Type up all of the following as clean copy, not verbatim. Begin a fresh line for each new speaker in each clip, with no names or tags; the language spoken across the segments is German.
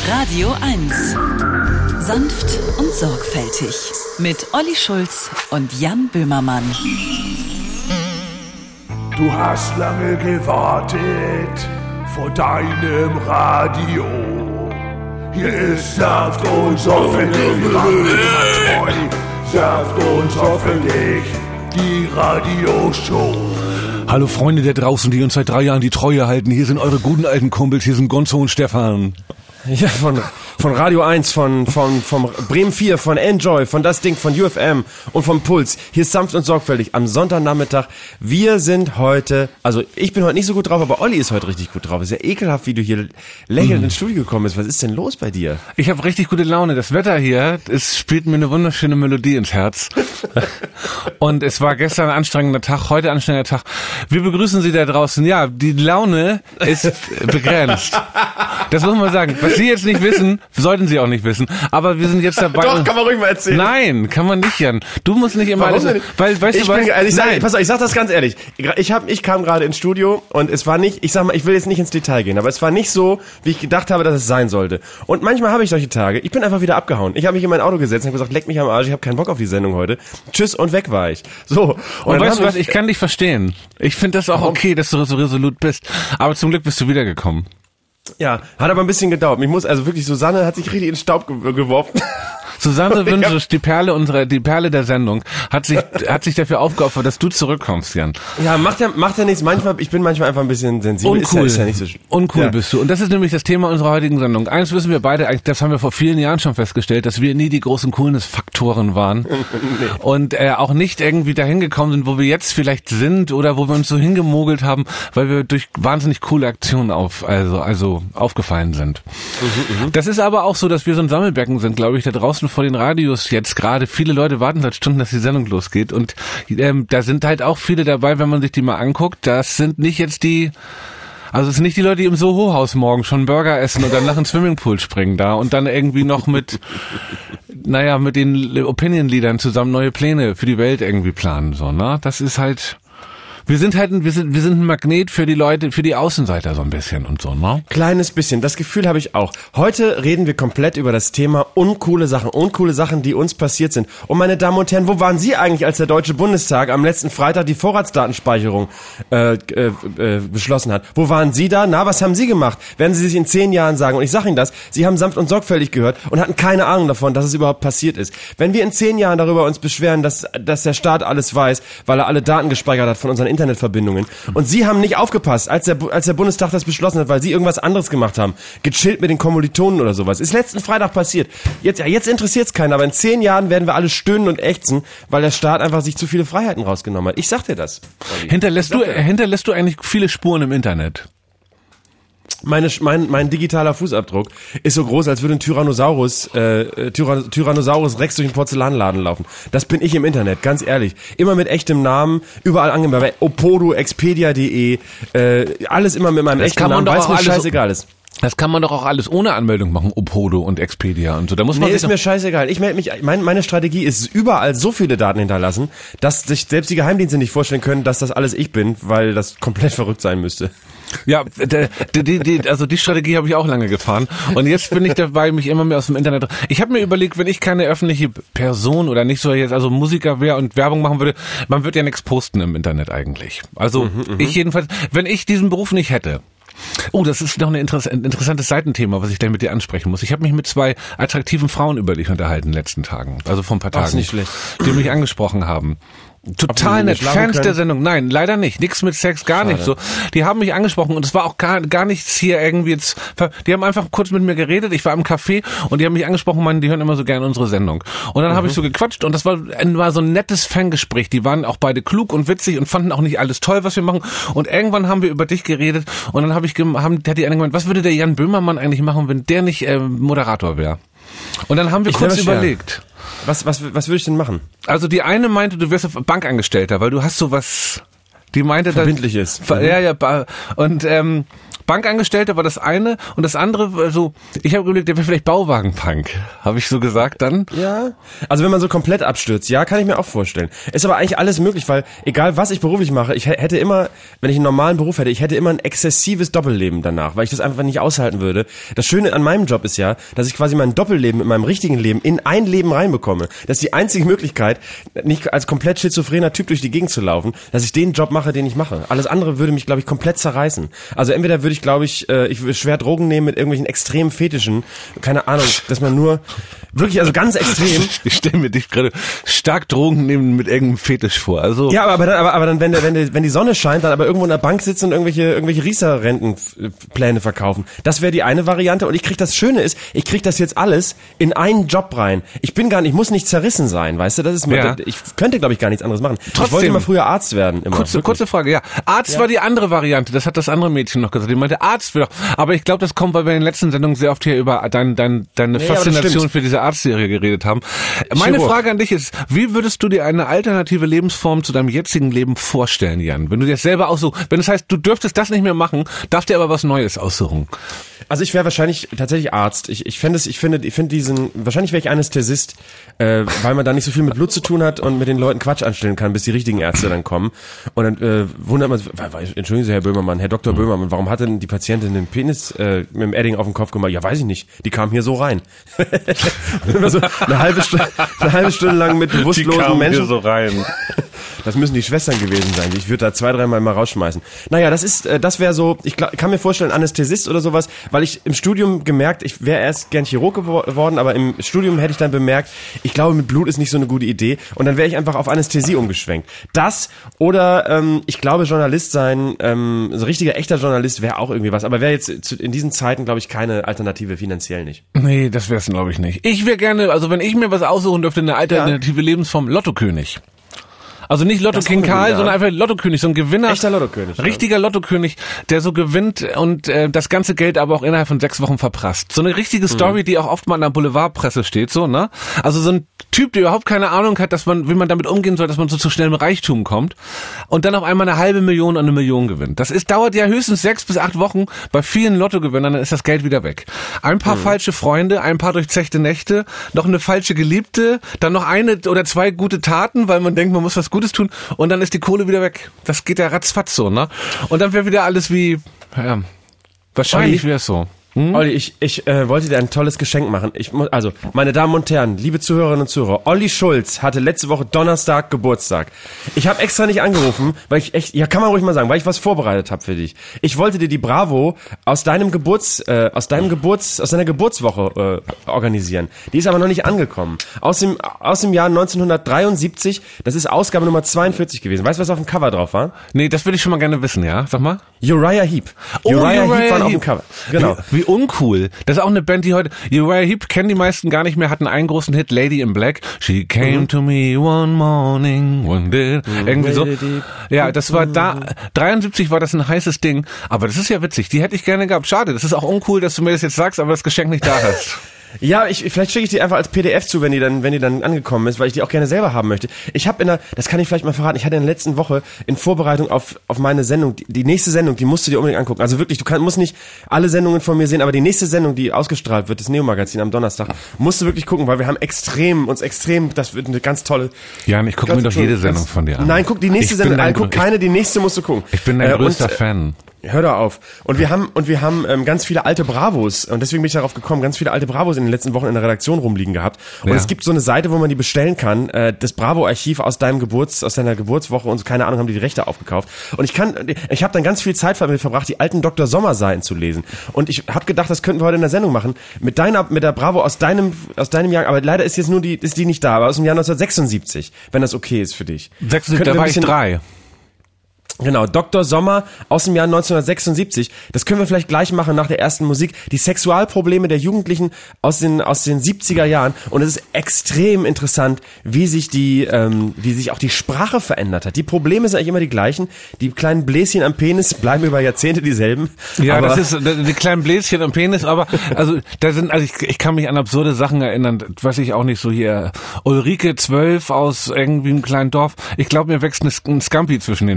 Radio 1. Sanft und sorgfältig. Mit Olli Schulz und Jan Böhmermann.
Du hast lange gewartet vor deinem Radio. Hier ist Sanft und sorgfältig, treu. Sanft und sorgfältig, die Radioshow.
Hallo Freunde da draußen, die uns seit 3 Jahren die Treue halten. Hier sind eure guten alten Kumpels, hier sind Gonzo und Stefan.
Ja, von Radio 1, vom Bremen 4, von Enjoy, von das Ding, von UFM und vom Puls. Hier ist Sanft und sorgfältig am Sonntagnachmittag. Wir sind heute, also ich bin heute nicht so gut drauf, aber Olli ist heute richtig gut drauf. Ist ja ekelhaft, wie du hier lächelnd ins Studio gekommen bist. Was ist denn los bei dir?
Ich habe richtig gute Laune. Das Wetter hier, es spielt mir eine wunderschöne Melodie ins Herz. Und es war gestern ein anstrengender Tag, heute ein anstrengender Tag. Wir begrüßen Sie da draußen. Ja, die Laune ist begrenzt. Das muss man sagen. Was Sie jetzt nicht wissen, sollten Sie auch nicht wissen. Aber wir sind jetzt dabei.
Doch, kann man ruhig mal erzählen.
Nein, kann man nicht, Jan. Du musst nicht immer alles, weil, weißt du was?
Pass auf, ich sag das ganz ehrlich. Ich kam gerade ins Studio und es war nicht, ich sag mal, ich will jetzt nicht ins Detail gehen, aber es war nicht so, wie ich gedacht habe, dass es sein sollte. Und manchmal habe ich solche Tage. Ich bin einfach wieder abgehauen. Ich habe mich in mein Auto gesetzt und habe gesagt, leck mich am Arsch, ich habe keinen Bock auf die Sendung heute. Tschüss und weg war ich. So.
Und weißt du was, ich kann dich verstehen. Ich finde das auch okay, dass du so resolut bist. Aber zum Glück bist du wiedergekommen.
Ja, hat aber ein bisschen gedauert. Ich muss also wirklich, Susanne hat sich richtig in den Staub geworfen.
Susanne Wünsch, die Perle der Sendung, hat sich dafür aufgeopfert, dass du zurückkommst, Jan.
Ja, macht ja nichts. Ich bin manchmal einfach ein bisschen sensibel.
Uncool.
Ist ja nicht so
Uncool
ja.
Bist du. Und das ist nämlich das Thema unserer heutigen Sendung. Eins wissen wir beide, das haben wir vor vielen Jahren schon festgestellt, dass wir nie die großen Coolness-Faktoren waren. Nee. Und auch nicht irgendwie dahin gekommen sind, wo wir jetzt vielleicht sind oder wo wir uns so hingemogelt haben, weil wir durch wahnsinnig coole Aktionen aufgefallen sind. Das ist aber auch so, dass wir so ein Sammelbecken sind, glaube ich, da draußen vor den Radios jetzt gerade. Viele Leute warten seit Stunden, dass die Sendung losgeht. Und da sind halt auch viele dabei, wenn man sich die mal anguckt. Das sind nicht jetzt es sind nicht die Leute, die im Soho-Haus morgen schon Burger essen und dann nach ins Swimmingpool springen da und dann irgendwie noch mit den Opinion-Leadern zusammen neue Pläne für die Welt irgendwie planen. So, ne? Das ist halt... Wir sind ein Magnet für die Leute, für die Außenseiter so ein bisschen und so, ne?
Kleines bisschen, das Gefühl habe ich auch. Heute reden wir komplett über das Thema uncoole Sachen, die uns passiert sind. Und meine Damen und Herren, wo waren Sie eigentlich, als der Deutsche Bundestag am letzten Freitag die Vorratsdatenspeicherung beschlossen hat? Wo waren Sie da? Na, was haben Sie gemacht? Werden Sie sich in 10 Jahren sagen? Und ich sage Ihnen das, Sie haben sanft und sorgfältig gehört und hatten keine Ahnung davon, dass es überhaupt passiert ist. Wenn wir in 10 Jahren darüber uns beschweren, dass der Staat alles weiß, weil er alle Daten gespeichert hat von unseren Internetverbindungen. Und Sie haben nicht aufgepasst, als der Bundestag das beschlossen hat, weil Sie irgendwas anderes gemacht haben. Gechillt mit den Kommilitonen oder sowas. Ist letzten Freitag passiert. Jetzt interessiert es keinen, aber in 10 Jahren werden wir alle stöhnen und ächzen, weil der Staat einfach sich zu viele Freiheiten rausgenommen hat. Ich sag dir das.
Hinterlässt du eigentlich viele Spuren im Internet?
Mein digitaler Fußabdruck ist so groß, als würde ein Tyrannosaurus Rex durch den Porzellanladen laufen. Das bin ich im Internet, ganz ehrlich. Immer mit echtem Namen, überall angemeldet. Bei Opodo, Expedia.de, alles immer mit meinem echten Namen, weil es mir scheißegal ist.
Das kann man doch auch alles ohne Anmeldung machen, Opodo und Expedia und so. Da muss man
ist mir scheißegal. Ich melde mich. Meine Strategie ist, überall so viele Daten hinterlassen, dass sich selbst die Geheimdienste nicht vorstellen können, dass das alles ich bin, weil das komplett verrückt sein müsste.
Ja, die Strategie habe ich auch lange gefahren und jetzt bin ich dabei, mich immer mehr aus dem Internet... Ich habe mir überlegt, wenn ich keine öffentliche Person oder nicht so jetzt, also Musiker wäre und Werbung machen würde, man wird ja nichts posten im Internet eigentlich. Also ich jedenfalls, wenn ich diesen Beruf nicht hätte... Oh, das ist noch ein interessantes Seitenthema, was ich gleich mit dir ansprechen muss. Ich habe mich mit 2 attraktiven Frauen über dich unterhalten in den letzten Tagen, also vor ein paar Tagen.
Das ist nicht schlecht.
Die mich angesprochen haben. Total nett, Fans der Sendung. Nein, leider nicht. Nichts mit Sex, gar nicht so. Die haben mich angesprochen und es war auch gar nichts hier irgendwie jetzt. Die haben einfach kurz mit mir geredet. Ich war im Café und die haben mich angesprochen, meinen, die hören immer so gerne unsere Sendung. Und dann habe ich so gequatscht und das war so ein nettes Fangespräch. Die waren auch beide klug und witzig und fanden auch nicht alles toll, was wir machen. Und irgendwann haben wir über dich geredet und dann hat die eine gemeint, was würde der Jan Böhmermann eigentlich machen, wenn der nicht Moderator wäre? Und dann haben wir kurz überlegt.
Was würde ich denn machen?
Also die eine meinte, du wärst Bankangestellter, weil du hast sowas, die meinte
Verbindliches.
Ja, und Bankangestellter war das eine und das andere, so, ich habe überlegt, der wäre vielleicht Bauwagenpunk, habe ich so gesagt dann.
Ja, also wenn man so komplett abstürzt, ja, kann ich mir auch vorstellen. Ist aber eigentlich alles möglich, weil egal was ich beruflich mache, ich hätte immer, wenn ich einen normalen Beruf hätte, ich hätte immer ein exzessives Doppelleben danach, weil ich das einfach nicht aushalten würde. Das Schöne an meinem Job ist ja, dass ich quasi mein Doppelleben mit meinem richtigen Leben in ein Leben reinbekomme. Das ist die einzige Möglichkeit, nicht als komplett schizophrener Typ durch die Gegend zu laufen, dass ich den Job mache, den ich mache. Alles andere würde mich, glaube ich, komplett zerreißen. Also entweder würde ich, glaube ich würde schwer Drogen nehmen mit irgendwelchen extremen Fetischen, keine Ahnung, dass man nur wirklich, also ganz extrem.
Ich stelle mir dich gerade stark Drogen nehmen mit irgendeinem Fetisch vor. Also
ja, aber dann, wenn die Sonne scheint, dann aber irgendwo in der Bank sitzen und irgendwelche Riester-Rentenpläne verkaufen. Das wäre die eine Variante. Und ich krieg das Schöne ist, ich krieg das jetzt alles in einen Job rein. Ich muss nicht zerrissen sein, weißt du? Das ist mir, ich könnte, glaube ich, gar nichts anderes machen.
Trotzdem,
ich wollte immer früher Arzt werden. Immer.
Kurze Frage, ja. Arzt war die andere Variante. Das hat das andere Mädchen noch gesagt. Die meinte, Arzt wäre doch. Aber ich glaube, das kommt, weil wir in den letzten Sendungen sehr oft hier über deine Faszination für diese Arztserie geredet haben. Meine Frage an dich ist, wie würdest du dir eine alternative Lebensform zu deinem jetzigen Leben vorstellen, Jan? Wenn du dir selber aussuchst, wenn das heißt, du dürftest das nicht mehr machen, darfst dir aber was Neues aussuchen.
Also ich wäre wahrscheinlich tatsächlich Arzt. Wahrscheinlich wäre ich Anästhesist, weil man da nicht so viel mit Blut zu tun hat und mit den Leuten Quatsch anstellen kann, bis die richtigen Ärzte dann kommen. Und dann wundert man sich, entschuldigen Sie, Herr Böhmermann, Herr Dr. Böhmermann, warum hat denn die Patientin den Penis mit dem Edding auf den Kopf gemacht? Ja, weiß ich nicht. Die kam hier so rein. So eine halbe Stunde lang mit bewusstlosen Menschen.
Hier so rein.
Das müssen die Schwestern gewesen sein. Ich würde da 2-3 Mal rausschmeißen. Naja, das wäre so, ich kann mir vorstellen, Anästhesist oder sowas, weil ich im Studium gemerkt, ich wäre erst gern Chirurg geworden, aber im Studium hätte ich dann bemerkt, ich glaube, mit Blut ist nicht so eine gute Idee und dann wäre ich einfach auf Anästhesie umgeschwenkt. Das oder ich glaube, Journalist sein, so ein richtiger, echter Journalist wäre auch irgendwie was, aber wäre jetzt in diesen Zeiten, glaube ich, keine Alternative, finanziell nicht.
Nee, das wäre es, glaube ich, nicht. Ich wäre gerne, also wenn ich mir was aussuchen dürfte, eine alternative Lebensform, Lottokönig. Also nicht Lotto King Karl, sondern einfach Lottokönig, so ein Gewinner.
Echter Lottokönig.
Richtiger Lottokönig, der so gewinnt und das ganze Geld aber auch innerhalb von 6 Wochen verprasst. So eine richtige Story, die auch oft mal in der Boulevardpresse steht, so, ne? Also so ein Typ, der überhaupt keine Ahnung hat, wie man damit umgehen soll, dass man so zu schnellem Reichtum kommt und dann auf einmal 500.000 und 1 Million gewinnt. Das dauert ja höchstens 6 bis 8 Wochen. Bei vielen Lottogewinnern dann ist das Geld wieder weg. Ein paar falsche Freunde, ein paar durchzechte Nächte, noch eine falsche Geliebte, dann noch 1 oder 2 gute Taten, weil man denkt, man muss was Gutes tun und dann ist die Kohle wieder weg. Das geht ja ratzfatz so, ne? Und dann wäre wieder alles wie, ja, wahrscheinlich wäre es so.
Olli, ich wollte dir ein tolles Geschenk machen. Also, meine Damen und Herren, liebe Zuhörerinnen und Zuhörer, Olli Schulz hatte letzte Woche Donnerstag Geburtstag. Ich habe extra nicht angerufen, weil ich echt, ja, kann man ruhig mal sagen, weil ich was vorbereitet habe für dich. Ich wollte dir die Bravo aus deiner Geburtswoche organisieren. Die ist aber noch nicht angekommen. Aus dem Jahr 1973, das ist Ausgabe Nummer 42 gewesen. Weißt du, was auf dem Cover drauf war?
Nee, das würde ich schon mal gerne wissen, ja? Sag mal.
Uriah Heep. Uriah Heep war auf dem Cover. Genau.
Wie uncool. Das ist auch eine Band, die heute, Uriah Heep kennen die meisten gar nicht mehr, hatten einen großen Hit, Lady in Black. She came to me one morning, one day. Irgendwie so. Ja, das war 73 war das ein heißes Ding. Aber das ist ja witzig. Die hätte ich gerne gehabt. Schade, das ist auch uncool, dass du mir das jetzt sagst, aber das Geschenk nicht da hast.
Ja, vielleicht schicke ich die einfach als PDF zu, wenn die dann angekommen ist, weil ich die auch gerne selber haben möchte. Ich habe das kann ich vielleicht mal verraten, ich hatte in der letzten Woche in Vorbereitung auf meine Sendung, die nächste Sendung, die musst du dir unbedingt angucken. Also wirklich, musst nicht alle Sendungen von mir sehen, aber die nächste Sendung, die ausgestrahlt wird, das Neo-Magazin am Donnerstag, musst du wirklich gucken, weil wir haben uns extrem, das wird eine ganz tolle...
Jan, ich gucke mir doch jede Sendung von dir an.
Nein, guck die nächste Sendung an, guck keine, die nächste musst du gucken.
Ich bin dein größter Fan.
Hör doch auf. Und wir haben ganz viele alte Bravos und deswegen bin ich darauf gekommen, ganz viele alte Bravos in den letzten Wochen in der Redaktion rumliegen gehabt. Und es gibt so eine Seite, wo man die bestellen kann, das Bravo-Archiv aus deiner Geburtswoche und so, keine Ahnung, haben die Rechte aufgekauft. Und ich habe dann ganz viel Zeit damit verbracht, die alten Dr. Sommer-Seiten zu lesen. Und ich habe gedacht, das könnten wir heute in der Sendung machen, mit der Bravo aus deinem Jahr, aber leider ist jetzt ist die nicht da, aber aus dem Jahr 1976, wenn das okay ist für dich.
76, da war ich 3.
Genau, Dr. Sommer aus dem Jahr 1976. Das können wir vielleicht gleich machen nach der ersten Musik. Die Sexualprobleme der Jugendlichen aus den 70er Jahren. Und es ist extrem interessant, wie sich auch die Sprache verändert hat. Die Probleme sind eigentlich immer die gleichen. Die kleinen Bläschen am Penis bleiben über Jahrzehnte dieselben.
Ja, aber das ist die kleinen Bläschen am Penis, aber ich kann mich an absurde Sachen erinnern, weiß ich auch nicht, so hier Ulrike 12 aus irgendwie einem kleinen Dorf. Ich glaube, mir wächst ein Scampi zwischen den Beinen.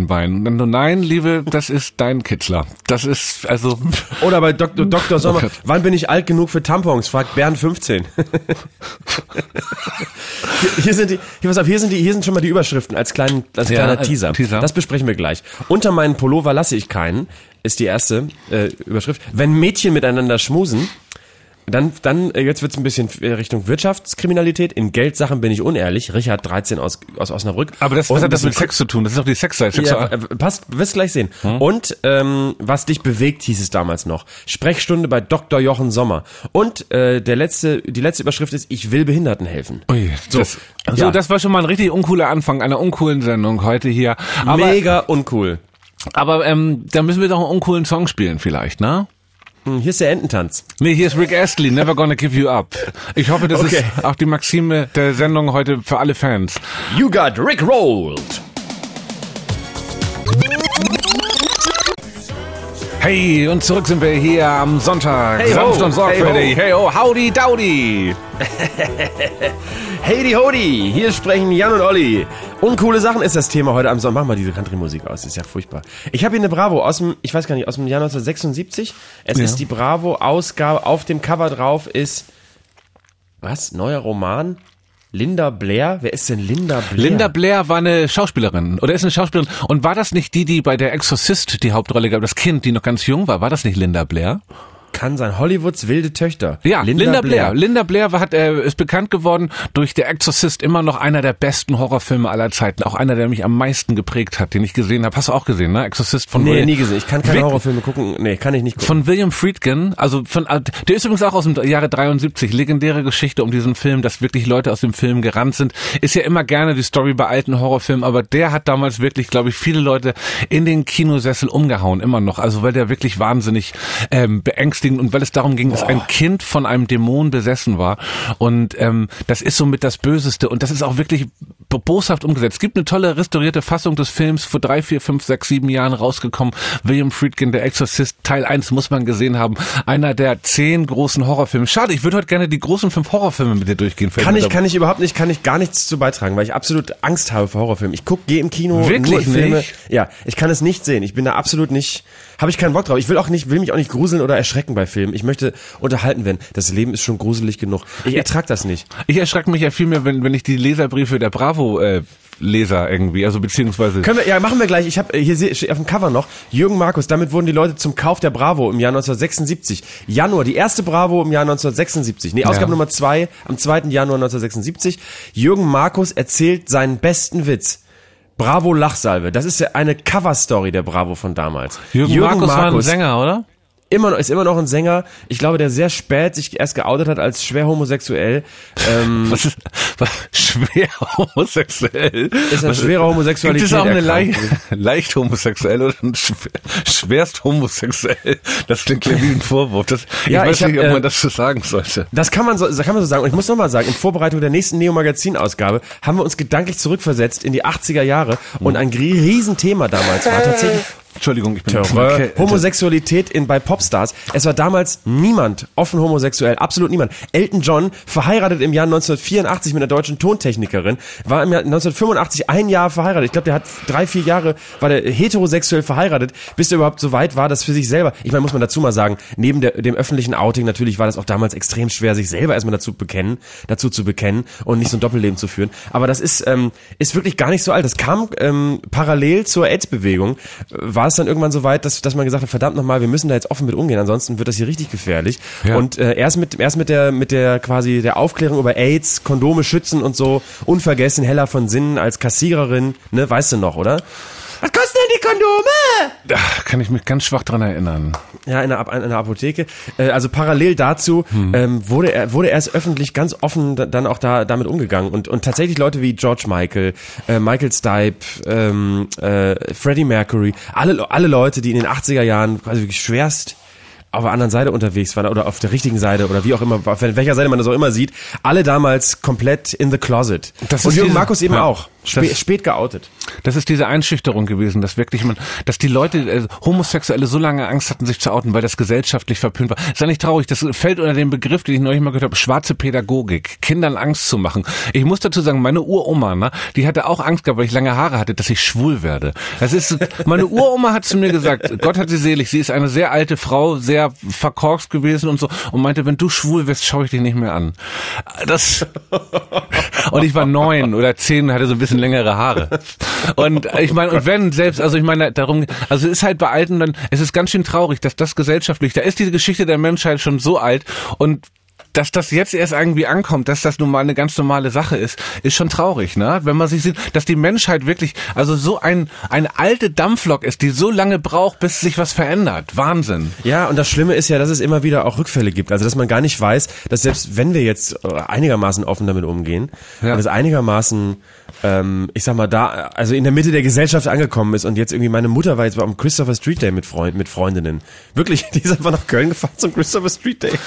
dann nur nein, Liebe, das ist dein Kitzler. Das ist, also...
Oder bei Dr. Sommer, wann bin ich alt genug für Tampons? Fragt Bernd 15. Hier sind schon mal die Überschriften als kleiner Teaser. Das besprechen wir gleich. Unter meinen Pullover lasse ich keinen, ist die erste Überschrift. Wenn Mädchen miteinander schmusen, dann jetzt wird's ein bisschen Richtung Wirtschaftskriminalität. In Geldsachen bin ich unehrlich. Richard 13 aus Osnabrück.
Aber was hat das mit Sex zu tun? Das ist doch die Sexseite.
Ja, passt, wirst gleich sehen. Und was dich bewegt, hieß es damals noch. Sprechstunde bei Dr. Jochen Sommer. Und die letzte Überschrift ist, ich will Behinderten helfen.
Ui, das war schon mal ein richtig uncooler Anfang einer uncoolen Sendung heute hier. Aber,
mega uncool.
Aber da müssen wir doch einen uncoolen Song spielen vielleicht, ne?
Hier ist der Ententanz.
Nee, hier ist Rick Astley, Never Gonna Give You Up. Ich hoffe, das ist auch die Maxime der Sendung heute für alle Fans.
You got Rick rolled.
Hey, und zurück sind wir hier am Sonntag.
Hey,
sanft und sorgfältig. Hey, oh, howdy, dowdy.
Hey, die Hodi, hier sprechen Jan und Olli. Uncoole Sachen ist das Thema heute am Sonntag. Mach mal diese Country-Musik aus, das ist ja furchtbar. Ich habe hier eine Bravo aus dem Jahr 1976. Es ist die Bravo-Ausgabe, auf dem Cover drauf ist, was, neuer Roman? Linda Blair? Wer ist denn Linda Blair?
Linda Blair war eine Schauspielerin, oder ist eine Schauspielerin. Und war das nicht die bei der Exorcist die Hauptrolle gab, das Kind, die noch ganz jung war? War das nicht Linda Blair?
Kann sein. Hollywoods wilde Töchter.
Ja, Linda Blair. Linda Blair ist bekannt geworden durch Der Exorzist, immer noch einer der besten Horrorfilme aller Zeiten. Auch einer, der mich am meisten geprägt hat, den ich gesehen habe. Hast du auch gesehen, ne? Exorzist von
Nee, nie gesehen. Ich kann keine Horrorfilme gucken. Nee, kann ich nicht gucken.
Von William Friedkin, der ist übrigens auch aus dem Jahre 73. Legendäre Geschichte um diesen Film, dass wirklich Leute aus dem Film gerannt sind. Ist ja immer gerne die Story bei alten Horrorfilmen, aber der hat damals wirklich, glaube ich, viele Leute in den Kinosessel umgehauen, immer noch. Also weil der wirklich wahnsinnig beängstigend und weil es darum ging, dass ein Kind von einem Dämon besessen war und das ist somit das Böseste und das ist auch wirklich boshaft umgesetzt. Es gibt eine tolle restaurierte Fassung des Films, vor 3, 4, 5, 6, 7 Jahren rausgekommen. William Friedkin, Der Exorzist, Teil 1 muss man gesehen haben. Einer der 10 großen Horrorfilme. Schade, ich würde heute gerne die großen 5 Horrorfilme mit dir durchgehen.
Kann ich überhaupt nicht, kann ich gar nichts zu beitragen, weil ich absolut Angst habe vor Horrorfilmen. Gehe im Kino
wirklich
nur Filme.
Nicht?
Ja, ich kann es nicht sehen. Ich bin da absolut nicht, habe ich keinen Bock drauf. Ich will mich auch nicht gruseln oder erschrecken bei Filmen. Ich möchte unterhalten werden. Das Leben ist schon gruselig genug. Ich ertrag das nicht.
Ich erschrecke mich ja viel mehr, wenn ich die Leserbriefe der Bravo Leser irgendwie, also beziehungsweise...
Machen wir gleich. Ich habe hier auf dem Cover noch Jürgen Markus, damit wurden die Leute zum Kauf der Bravo im Jahr 1976. Januar, die erste Bravo im Jahr 1976. Nee, Ausgabe Nummer 2 am 2. Januar 1976. Jürgen Markus erzählt seinen besten Witz. Bravo Lachsalve. Das ist ja eine Coverstory der Bravo von damals.
Jürgen Markus war ein Sänger, oder?
Ist immer noch ein Sänger. Ich glaube, der sehr spät sich erst geoutet hat als schwer homosexuell.
Was schwer homosexuell?
Ist eine schwere Homosexualität.
Gibt es auch eine leicht homosexuell oder ein schwerst homosexuell? Das klingt ja wie ein Vorwurf. Ich weiß nicht, ob man das so sagen sollte.
Das kann man so sagen. Und ich muss nochmal sagen, in Vorbereitung der nächsten Neo-Magazin-Ausgabe haben wir uns gedanklich zurückversetzt in die 80er Jahre und ein Riesenthema damals war tatsächlich
Entschuldigung, ich bin
Homosexualität bei Popstars. Es war damals niemand offen homosexuell, absolut niemand. Elton John, verheiratet im Jahr 1984 mit einer deutschen Tontechnikerin, war im Jahr 1985 ein Jahr verheiratet. Ich glaube, der hat 3, 4 Jahre, war der heterosexuell verheiratet, bis der überhaupt so weit war, das für sich selber. Ich meine, muss man dazu mal sagen, neben dem öffentlichen Outing natürlich war das auch damals extrem schwer, sich selber erstmal dazu zu bekennen und nicht so ein Doppelleben zu führen. Aber das ist wirklich gar nicht so alt. Das kam parallel zur AIDS-Bewegung, war es dann irgendwann so weit, dass man gesagt hat, verdammt nochmal, wir müssen da jetzt offen mit umgehen, ansonsten wird das hier richtig gefährlich. Ja. Und erst mit der quasi der Aufklärung über AIDS, Kondome schützen und so, unvergessen, Hella von Sinnen als Kassiererin, ne, weißt du noch, oder? Was kosten denn die Kondome?
Da kann ich mich ganz schwach dran erinnern.
Ja, in der Apotheke. Also parallel dazu wurde erst öffentlich ganz offen dann auch damit umgegangen. Und tatsächlich Leute wie George Michael, Michael Stipe, Freddie Mercury, alle Leute, die in den 80er Jahren quasi wirklich schwerst auf der anderen Seite unterwegs waren oder auf der richtigen Seite oder wie auch immer, auf welcher Seite man das auch immer sieht, alle damals komplett in the closet. Und Jürgen Markus eben auch. Spät geoutet.
Das ist diese Einschüchterung gewesen, dass wirklich dass die Leute, Homosexuelle so lange Angst hatten, sich zu outen, weil das gesellschaftlich verpönt war. Ist ja nicht traurig, das fällt unter den Begriff, den ich neulich mal gehört habe, schwarze Pädagogik, Kindern Angst zu machen. Ich muss dazu sagen, meine Uroma, ne, die hatte auch Angst gehabt, weil ich lange Haare hatte, dass ich schwul werde. Meine Uroma hat zu mir gesagt, Gott hat sie selig, sie ist eine sehr alte Frau, sehr verkorkst gewesen und so, und meinte, wenn du schwul wirst, schaue ich dich nicht mehr an. Und ich war 9 oder 10 und hatte so ein bisschen längere Haare. Und ich meine, und wenn selbst, also ich meine, darum, also es ist halt bei Alten dann, es ist ganz schön traurig, dass das gesellschaftlich, da ist diese Geschichte der Menschheit schon so alt, und dass das jetzt erst irgendwie ankommt, dass das nun mal eine ganz normale Sache ist schon traurig, ne? Wenn man sich sieht, dass die Menschheit wirklich, also so eine alte Dampflok ist, die so lange braucht, bis sich was verändert. Wahnsinn.
Ja, und das Schlimme ist ja, dass es immer wieder auch Rückfälle gibt. Also, dass man gar nicht weiß, dass selbst wenn wir jetzt einigermaßen offen damit umgehen, und es einigermaßen, ich sag mal, da, also in der Mitte der Gesellschaft angekommen ist, und jetzt irgendwie meine Mutter war jetzt am Christopher Street Day mit Freundinnen. Wirklich, die ist einfach nach Köln gefahren zum Christopher Street Day.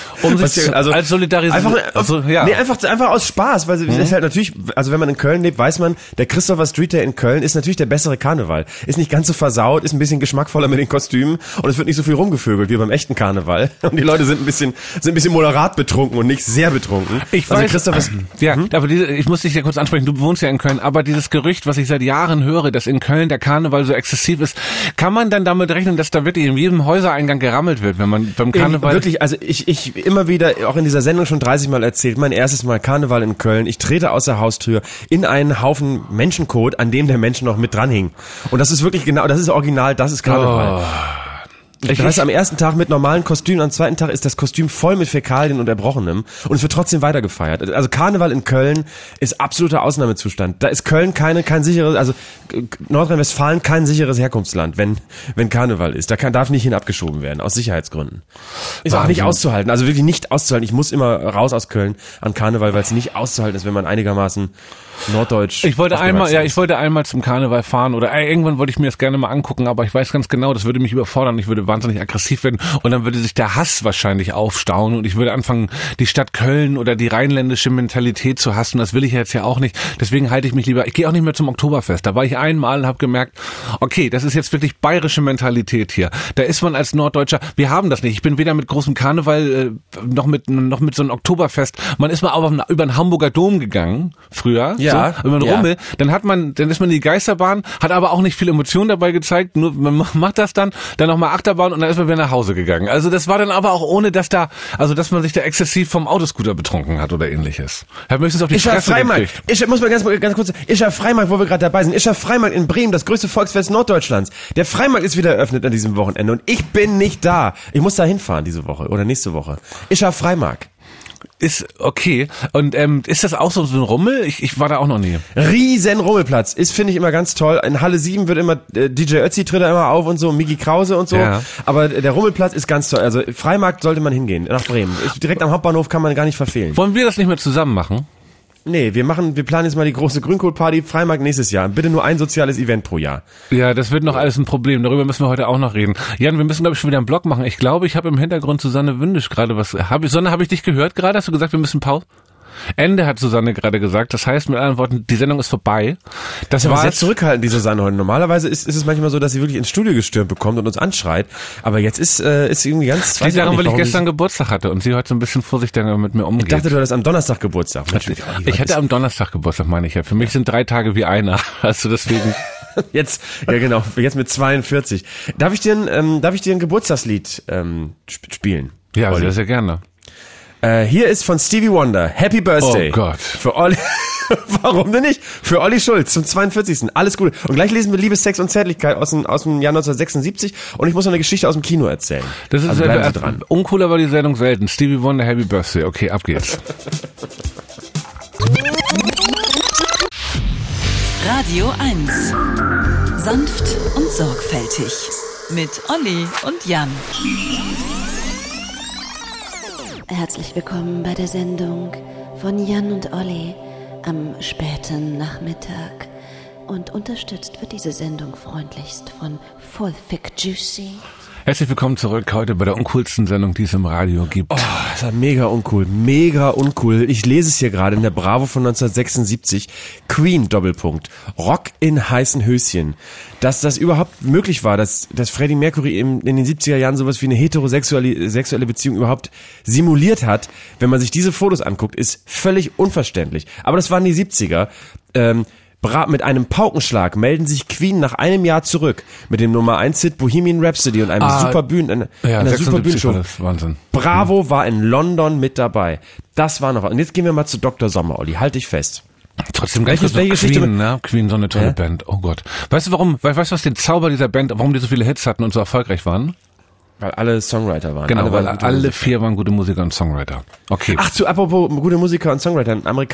Als Solidarisierung.
Einfach aus Spaß, weil es ist halt natürlich, also wenn man in Köln lebt, weiß man, der Christopher Street Day in Köln ist natürlich der bessere Karneval. Ist nicht ganz so versaut, ist ein bisschen geschmackvoller mit den Kostümen, und es wird nicht so viel rumgevögelt wie beim echten Karneval. Und die Leute sind ein bisschen moderat betrunken und nicht sehr betrunken.
Ich weiß, aber ich muss dich ja kurz ansprechen, du wohnst ja in Köln, aber dieses Gerücht, was ich seit Jahren höre, dass in Köln der Karneval so exzessiv ist, kann man dann damit rechnen, dass da wirklich in jedem Häusereingang gerammelt wird, wenn man beim Karneval...
Wirklich, also ich immer wieder, auch in dieser Sendung schon 30 Mal erzählt, mein erstes Mal Karneval in Köln, ich trete aus der Haustür in einen Haufen Menschenkot, an dem der Mensch noch mit dran hing. Und das ist wirklich genau, das ist original, das ist Karneval. Ich weiß, am ersten Tag mit normalen Kostümen, am zweiten Tag ist das Kostüm voll mit Fäkalien und Erbrochenem, und es wird trotzdem weiter gefeiert. Also Karneval in Köln ist absoluter Ausnahmezustand. Da ist Köln kein sicheres, also Nordrhein-Westfalen kein sicheres Herkunftsland, wenn Karneval ist. Darf nicht hin abgeschoben werden, aus Sicherheitsgründen. Ist auch nicht auszuhalten, also wirklich nicht auszuhalten. Ich muss immer raus aus Köln an Karneval, weil es nicht auszuhalten ist, wenn man einigermaßen norddeutsch... Ich wollte einmal
zum Karneval fahren, oder irgendwann wollte ich mir das gerne mal angucken, aber ich weiß ganz genau, das würde mich überfordern, ich würde wahnsinnig aggressiv werden, und dann würde sich der Hass wahrscheinlich aufstauen, und ich würde anfangen, die Stadt Köln oder die rheinländische Mentalität zu hassen. Das will ich jetzt ja auch nicht. Deswegen halte ich mich lieber, ich gehe auch nicht mehr zum Oktoberfest. Da war ich einmal und habe gemerkt, okay, das ist jetzt wirklich bayerische Mentalität hier. Da ist man als Norddeutscher, wir haben das nicht. Ich bin weder mit großem Karneval noch mit so einem Oktoberfest. Man ist mal aber über den Hamburger Dom gegangen, früher.
Ja,
so, über den Rummel, dann ist man in die Geisterbahn, hat aber auch nicht viel Emotion dabei gezeigt, nur man macht das dann nochmal Achterbahn, und dann ist man wieder nach Hause gegangen. Also das war dann aber auch ohne, dass man sich da exzessiv vom Autoscooter betrunken hat oder ähnliches. Herr Möchtest auf die Fresse gekriegt.
Ich muss mal ganz kurz, Ischer Freimarkt, wo wir gerade dabei sind. Ischer Freimarkt in Bremen, das größte Volksfest Norddeutschlands. Der Freimarkt ist wieder eröffnet an diesem Wochenende, und ich bin nicht da. Ich muss da hinfahren diese Woche oder nächste Woche. Ischer Freimarkt.
Ist okay. Und ist das auch so ein Rummel? Ich war da auch noch nie.
Riesen Rummelplatz. Finde ich immer ganz toll. In Halle 7 wird immer, DJ Ötzi tritt da immer auf und so, Migi Krause und so. Ja. Aber der Rummelplatz ist ganz toll. Also Freimarkt sollte man hingehen, nach Bremen. Direkt am Hauptbahnhof kann man gar nicht verfehlen.
Wollen wir das nicht mehr zusammen machen?
Nee, wir planen jetzt mal die große Grünkohlparty, Freimarkt nächstes Jahr. Bitte nur ein soziales Event pro Jahr.
Ja, das wird noch alles ein Problem. Darüber müssen wir heute auch noch reden. Jan, wir müssen, glaube ich, schon wieder einen Blog machen. Ich glaube, ich habe im Hintergrund Susanne Windisch gerade was. Susanne, habe ich dich gehört gerade? Hast du gesagt, wir müssen Pause? Ende, hat Susanne gerade gesagt. Das heißt mit anderen Worten, die Sendung ist vorbei.
Das war sehr zurückhaltend, die Susanne heute. Normalerweise ist es manchmal so, dass sie wirklich ins Studio gestürmt bekommt und uns anschreit. Aber jetzt ist irgendwie ganz...
Liegt daran, weil ich gestern Geburtstag hatte und sie heute so ein bisschen vorsichtiger mit mir umgeht.
Ich dachte, du hattest am Donnerstag Geburtstag.
Ich hätte am Donnerstag Geburtstag, meine ich ja. Für mich sind 3 Tage wie einer. Also deswegen...
Jetzt mit 42. Darf ich dir ein Geburtstagslied spielen?
Ja, Olli? Sehr, sehr gerne.
Hier ist von Stevie Wonder, Happy Birthday.
Oh Gott.
Für Olli, warum denn nicht? Für Olli Schulz zum 42. Alles Gute. Und gleich lesen wir Liebe, Sex und Zärtlichkeit aus dem Jahr 1976, und ich muss noch eine Geschichte aus dem Kino erzählen.
Das ist also dran. Uncooler war die Sendung selten. Stevie Wonder, Happy Birthday. Okay, ab geht's.
Radio 1. Sanft und sorgfältig. Mit Olli und Jan.
Herzlich willkommen bei der Sendung von Jan und Olli am späten Nachmittag. Und unterstützt wird diese Sendung freundlichst von Full Thick Juicy.
Herzlich willkommen zurück heute bei der uncoolsten Sendung, die es im Radio gibt.
Oh, das war mega uncool, mega uncool. Ich lese es hier gerade in der Bravo von 1976. Queen, Doppelpunkt. Rock in heißen Höschen. Dass das überhaupt möglich war, dass Freddie Mercury in den 70er Jahren sowas wie eine heterosexuelle Beziehung überhaupt simuliert hat, wenn man sich diese Fotos anguckt, ist völlig unverständlich. Aber das waren die 70er. Mit einem Paukenschlag melden sich Queen nach einem Jahr zurück mit dem Nummer 1 Hit Bohemian Rhapsody und einem super Bühnenshow.
Wahnsinn.
Bravo war in London mit dabei. Das war noch. Und jetzt gehen wir mal zu Dr. Sommer, Olli. Halt dich fest.
Trotzdem ganz kurz Queen, ne? Queen, so eine tolle Band. Oh Gott. Weißt du warum? Weißt du, was den Zauber dieser Band, warum die so viele Hits hatten und so erfolgreich waren?
Weil alle Songwriter waren.
Genau, weil alle vier waren gute Musiker und Songwriter. Okay.
Ach, apropos gute Musiker und Songwriter. Ein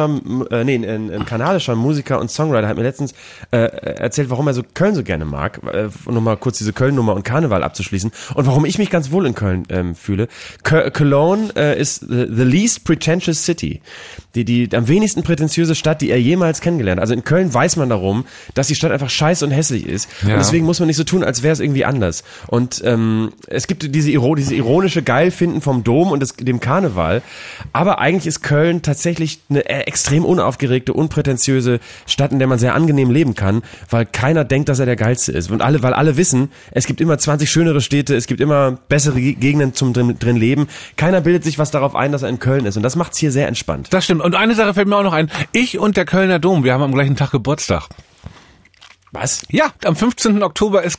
kanadischer Musiker und Songwriter hat mir letztens erzählt, warum er so Köln so gerne mag. Um nochmal kurz diese Köln-Nummer und Karneval abzuschließen. Und warum ich mich ganz wohl in Köln fühle. Cologne ist the least pretentious city. Die am wenigsten prätentiöse Stadt, die er jemals kennengelernt hat. Also in Köln weiß man darum, dass die Stadt einfach scheiße und hässlich ist. Ja. Und deswegen muss man nicht so tun, als wäre es irgendwie anders. Und es gibt diese ironische Geilfinden vom Dom und dem Karneval, aber eigentlich ist Köln tatsächlich eine extrem unaufgeregte, unprätentiöse Stadt, in der man sehr angenehm leben kann, weil keiner denkt, dass er der Geilste ist. Und weil alle wissen, es gibt immer 20 schönere Städte, es gibt immer bessere Gegenden zum drin leben. Keiner bildet sich was darauf ein, dass er in Köln ist. Und das macht's hier sehr entspannt.
Das stimmt. Und eine Sache fällt mir auch noch ein. Ich und der Kölner Dom, wir haben am gleichen Tag Geburtstag.
Was?
Ja, am 15. Oktober ist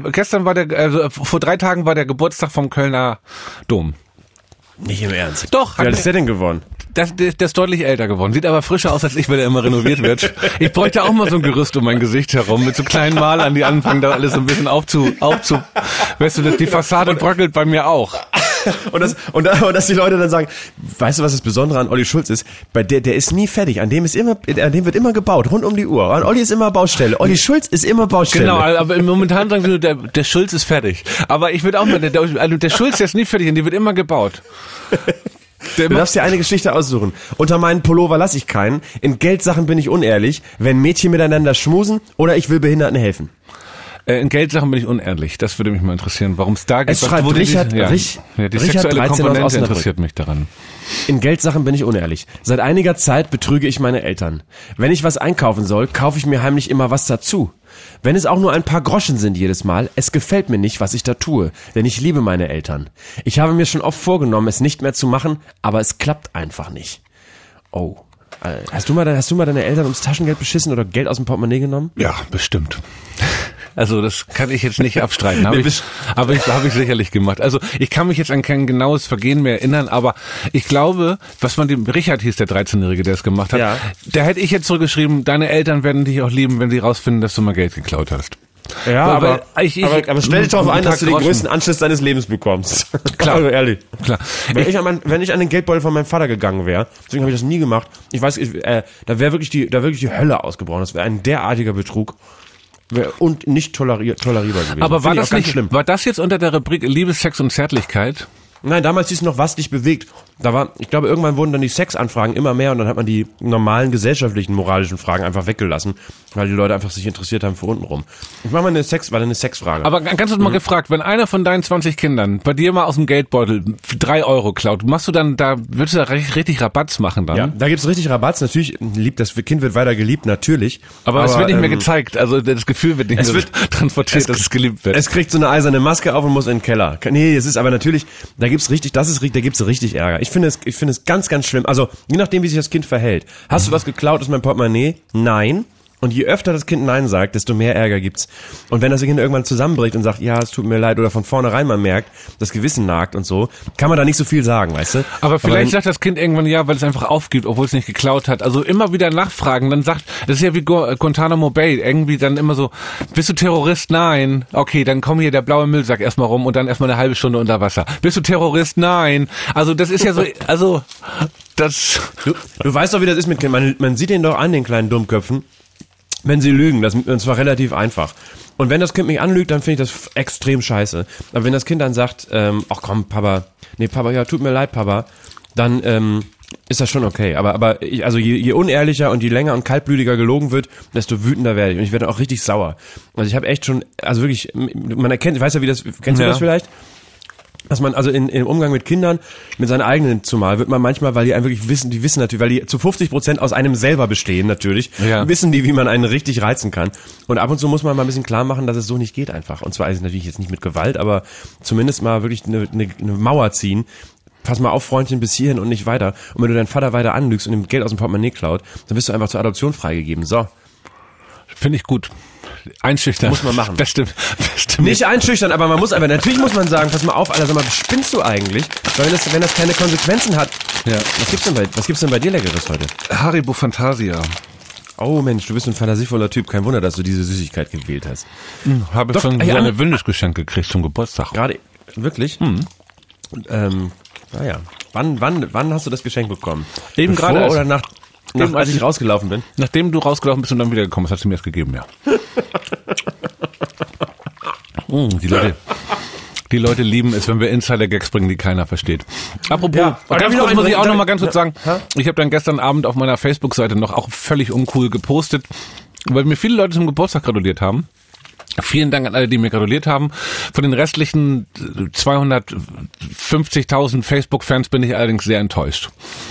vor 3 Tagen war der Geburtstag vom Kölner Dom.
Nicht im Ernst?
Doch.
Wie alt ist der denn geworden?
Der ist deutlich älter geworden. Sieht aber frischer aus als ich, weil er immer renoviert wird. Ich bräuchte auch mal so ein Gerüst um mein Gesicht herum, mit so kleinen Malern, die anfangen, da alles so ein bisschen weißt du, die Fassade bröckelt bei mir auch.
Und dass die Leute dann sagen, weißt du, was das Besondere an Olli Schulz ist? Der ist nie fertig. An dem wird immer gebaut, rund um die Uhr. An Olli ist immer Baustelle. Olli Schulz ist immer Baustelle.
Genau, aber momentan sagen wir, der Schulz ist fertig. Aber ich würde auch mal, der Schulz, der ist nie fertig und die wird immer gebaut.
Du darfst dir eine Geschichte aussuchen. Unter meinen Pullover lasse ich keinen. In Geldsachen bin ich unehrlich. Wenn Mädchen miteinander schmusen oder ich will Behinderten helfen.
In Geldsachen bin ich unehrlich. Das würde mich mal interessieren, warum es da gibt.
Es schreibt Richard
sexuelle Komponente interessiert mich daran.
In Geldsachen bin ich unehrlich. Seit einiger Zeit betrüge ich meine Eltern. Wenn ich was einkaufen soll, kaufe ich mir heimlich immer was dazu. Wenn es auch nur ein paar Groschen sind jedes Mal, es gefällt mir nicht, was ich da tue, denn ich liebe meine Eltern. Ich habe mir schon oft vorgenommen, es nicht mehr zu machen, aber es klappt einfach nicht. Oh. Hast du mal deine Eltern ums Taschengeld beschissen oder Geld aus dem Portemonnaie genommen?
Ja, bestimmt. Also das kann ich jetzt nicht abstreiten, habe ich sicherlich gemacht. Also ich kann mich jetzt an kein genaues Vergehen mehr erinnern, aber ich glaube, Richard hieß der 13-Jährige, der es gemacht hat, ja. Da hätte ich jetzt zurückgeschrieben, deine Eltern werden dich auch lieben, wenn sie rausfinden, dass du mal Geld geklaut hast.
Ja, aber stell dich darauf ein, dass du den größten Anschluss deines Lebens bekommst. Klar. Also ehrlich. Klar. Wenn ich an den Geldbeutel von meinem Vater gegangen wäre, deswegen habe ich das nie gemacht, ich weiß, da wäre wirklich die Hölle ausgebrochen. Das wäre ein derartiger Betrug. Und nicht tolerierbar gewesen.
Aber war das jetzt unter der Rubrik Liebe, Sex und Zärtlichkeit?
Nein, damals hieß es noch, was dich bewegt. Ich glaube, irgendwann wurden dann die Sexanfragen immer mehr und dann hat man die normalen gesellschaftlichen, moralischen Fragen einfach weggelassen, weil die Leute einfach sich interessiert haben für untenrum. Ich mache mal eine Sexfrage.
Aber ganz kurz mal gefragt, wenn einer von deinen 20 Kindern bei dir mal aus dem Geldbeutel 3 Euro klaut, würdest du da richtig Rabatz machen dann?
Ja, da gibt's richtig Rabatz. Natürlich, das Kind wird weiter geliebt, natürlich.
Aber es wird nicht mehr gezeigt, also das Gefühl wird nicht mehr transportiert, dass es geliebt wird.
Es kriegt so eine eiserne Maske auf und muss in den Keller. Nee, es ist aber natürlich, da gibt's richtig Ärger. Ich finde es ganz, ganz schlimm. Also, je nachdem, wie sich das Kind verhält. Hast du was geklaut aus meinem Portemonnaie? Nein. Und je öfter das Kind Nein sagt, desto mehr Ärger gibt's. Und wenn das Kind irgendwann zusammenbricht und sagt, ja, es tut mir leid, oder von vornherein man merkt, das Gewissen nagt und so, kann man da nicht so viel sagen, weißt du?
Aber vielleicht sagt das Kind irgendwann ja, weil es einfach aufgibt, obwohl es nicht geklaut hat. Also immer wieder nachfragen, dann sagt, das ist ja wie Guantanamo Bay, irgendwie dann immer so, bist du Terrorist? Nein. Okay, dann komm hier der blaue Müllsack erstmal rum und dann erstmal eine halbe Stunde unter Wasser. Bist du Terrorist? Nein. Also das ist ja so,
Du weißt doch, wie das ist mit Kindern. Man sieht den doch an, den kleinen Dummköpfen. Wenn sie lügen, das war relativ einfach. Und wenn das Kind mich anlügt, dann finde ich das extrem scheiße. Aber wenn das Kind dann sagt, ach komm, Papa, ja, tut mir leid, Papa, dann ist das schon okay. Aber je unehrlicher und je länger und kaltblütiger gelogen wird, desto wütender werde ich. Und ich werde auch richtig sauer. Also ich habe echt schon, also wirklich, man erkennt, ich weiß ja, kennst du das vielleicht? Dass man also im Umgang mit Kindern, mit seinen eigenen zumal, wird man manchmal, weil die einen wirklich wissen, natürlich, weil die zu 50% aus einem selber bestehen natürlich, wissen die, wie man einen richtig reizen kann. Und ab und zu muss man mal ein bisschen klar machen, dass es so nicht geht einfach. Und zwar also natürlich jetzt nicht mit Gewalt, aber zumindest mal wirklich eine Mauer ziehen. Pass mal auf, Freundchen, bis hierhin und nicht weiter. Und wenn du deinen Vater weiter anlügst und ihm Geld aus dem Portemonnaie klaut, dann wirst du einfach zur Adoption freigegeben. So.
Finde ich gut. Einschüchtern.
Muss man machen.
Beste
nicht einschüchtern, aber natürlich muss man sagen, pass mal auf, Alter, sag mal, spinnst du eigentlich? Weil wenn das keine Konsequenzen hat. Ja. Was gibt's denn bei dir Leckeres heute?
Haribo Fantasia.
Oh Mensch, du bist ein fantasievoller Typ. Kein Wunder, dass du diese Süßigkeit gewählt hast.
Habe schon so eine Windelgeschenk gekriegt zum Geburtstag.
Gerade, wirklich? Naja. Wann hast du das Geschenk bekommen?
Eben
Bevor
gerade.
Oder als ich rausgelaufen bin?
Nachdem du rausgelaufen bist und dann wieder gekommen bist, hat sie mir das gegeben, ja. Die Leute lieben es, wenn wir Insider-Gags bringen, die keiner versteht. Apropos, muss ich auch noch mal ganz kurz sagen, ich habe dann gestern Abend auf meiner Facebook-Seite noch auch völlig uncool gepostet, weil mir viele Leute zum Geburtstag gratuliert haben. Vielen Dank an alle, die mir gratuliert haben. Von den restlichen 250.000 Facebook-Fans bin ich allerdings sehr enttäuscht.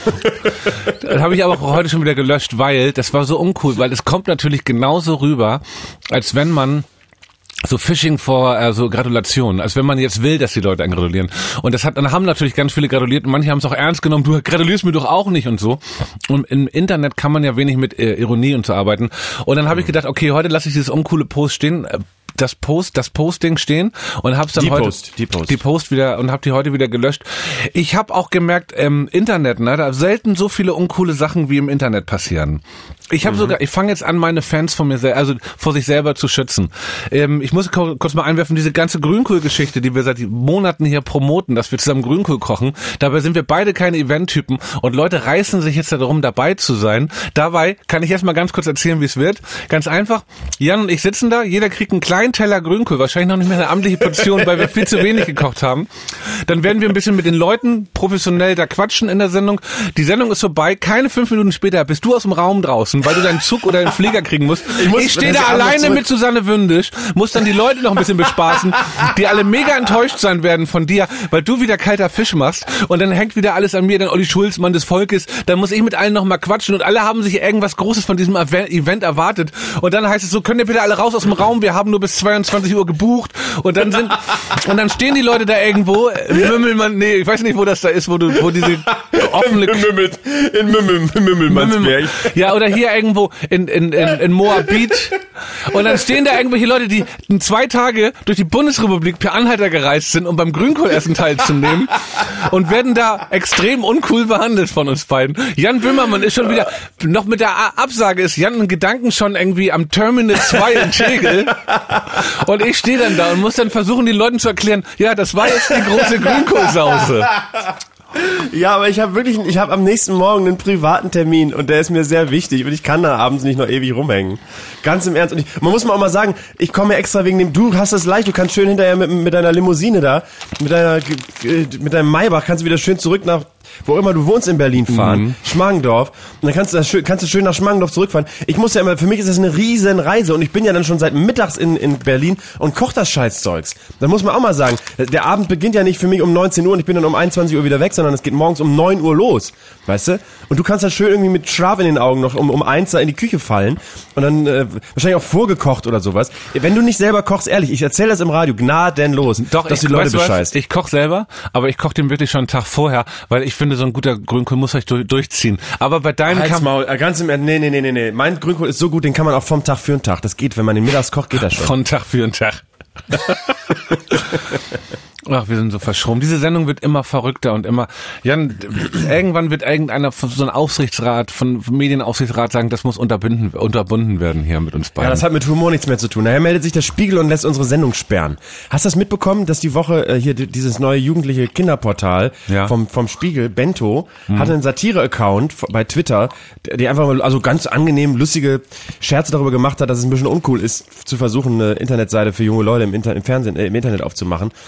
Das habe ich aber auch heute schon wieder gelöscht, weil das war so uncool, weil es kommt natürlich genauso rüber, als wenn man so Phishing vor so Gratulationen, als wenn man jetzt will, dass die Leute einen gratulieren. Und dann haben natürlich ganz viele gratuliert und manche haben es auch ernst genommen, du gratulierst mir doch auch nicht und so. Und im Internet kann man ja wenig mit Ironie und so arbeiten. Und dann habe ich gedacht, okay, heute lasse ich dieses uncoole Post stehen, das Posting stehen und hab's dann die Post wieder und hab die heute wieder gelöscht. Ich habe auch gemerkt, Internet, ne, da selten so viele uncoole Sachen wie im Internet passieren. Ich fange jetzt an, meine Fans vor sich selber zu schützen. Ich muss kurz mal einwerfen, diese ganze Grünkohl-Geschichte, die wir seit Monaten hier promoten, dass wir zusammen Grünkohl kochen. Dabei sind wir beide keine Eventtypen und Leute reißen sich jetzt darum, dabei zu sein. Dabei kann ich erst mal ganz kurz erzählen, wie es wird. Ganz einfach, Jan und ich sitzen da, jeder kriegt einen kleinen Teller Grünkohl, wahrscheinlich noch nicht mehr eine amtliche Portion, weil wir viel zu wenig gekocht haben. Dann werden wir ein bisschen mit den Leuten professionell da quatschen in der Sendung. Die Sendung ist vorbei, keine 5 Minuten später bist du aus dem Raum draußen, weil du deinen Zug oder den Flieger kriegen musst. Ich stehe da alleine mit Susanne Wündisch, muss dann die Leute noch ein bisschen bespaßen, die alle mega enttäuscht sein werden von dir, weil du wieder kalter Fisch machst und dann hängt wieder alles an mir, dann Olli Schulz, Mann des Volkes, dann muss ich mit allen noch mal quatschen und alle haben sich irgendwas Großes von diesem Event erwartet und dann heißt es so, könnt ihr bitte alle raus aus dem Raum, wir haben nur bis 22 Uhr gebucht und dann stehen die Leute da irgendwo, ich weiß nicht, wo das da ist, wo diese offene
in Mümmelmannsberg.
Ja, oder hier irgendwo in Moabit. Und dann stehen da irgendwelche Leute, die 2 Tage durch die Bundesrepublik per Anhalter gereist sind, um beim Grünkohlessen teilzunehmen und werden da extrem uncool behandelt von uns beiden. Jan Böhmermann ist schon wieder, noch mit der Absage ist Jan in Gedanken schon irgendwie am Terminal 2 in Tegel. Und ich stehe dann da und muss dann versuchen, den Leuten zu erklären, ja, das war jetzt die große Grünkohlsause.
Ja, aber ich habe am nächsten Morgen einen privaten Termin und der ist mir sehr wichtig und ich kann da abends nicht noch ewig rumhängen. Ganz im Ernst. Und man muss mal auch mal sagen, ich komme extra wegen dem, du hast es leicht, du kannst schön hinterher mit deiner Limousine da, mit deinem Maybach kannst du wieder schön zurück nach wo immer du wohnst in Berlin fahren, Schmargendorf, und dann kannst du schön nach Schmargendorf zurückfahren. Ich muss ja immer, für mich ist das eine riesen Reise und ich bin ja dann schon seit mittags in Berlin und koch das Scheißzeugs. Da muss man auch mal sagen, der Abend beginnt ja nicht für mich um 19 Uhr und ich bin dann um 21 Uhr wieder weg, sondern es geht morgens um 9 Uhr los, weißt du? Und du kannst dann schön irgendwie mit Schlaf in den Augen noch um 1 da in die Küche fallen und dann wahrscheinlich auch vorgekocht oder sowas. Wenn du nicht selber kochst, ehrlich, ich erzähle das im Radio gnadenlos,
doch, dass die Leute bescheißt. Ich koche selber, aber ich koche den wirklich schon einen Tag vorher, weil ich finde, so ein guter Grünkohl muss euch durchziehen. Aber bei deinem
ganz im Ernst, nee. Mein Grünkohl ist so gut, den kann man auch vom Tag für den Tag. Das geht, wenn man den mittags kocht, geht das schon.
Von Tag für den Tag. Ach, wir sind so verschrummt. Diese Sendung wird immer verrückter und immer, Jan, irgendwann wird irgendeiner von so einem Aufsichtsrat, von Medienaufsichtsrat sagen, das muss unterbunden werden hier mit uns beiden.
Ja, das hat mit Humor nichts mehr zu tun. Daher meldet sich der Spiegel und lässt unsere Sendung sperren. Hast du das mitbekommen, dass die Woche hier dieses neue jugendliche Kinderportal vom Spiegel, Bento, hat einen Satire-Account bei Twitter, die einfach mal, also ganz angenehm lustige Scherze darüber gemacht hat, dass es ein bisschen uncool ist, zu versuchen, eine Internetseite für junge Leute im Internet aufzumachen. Eine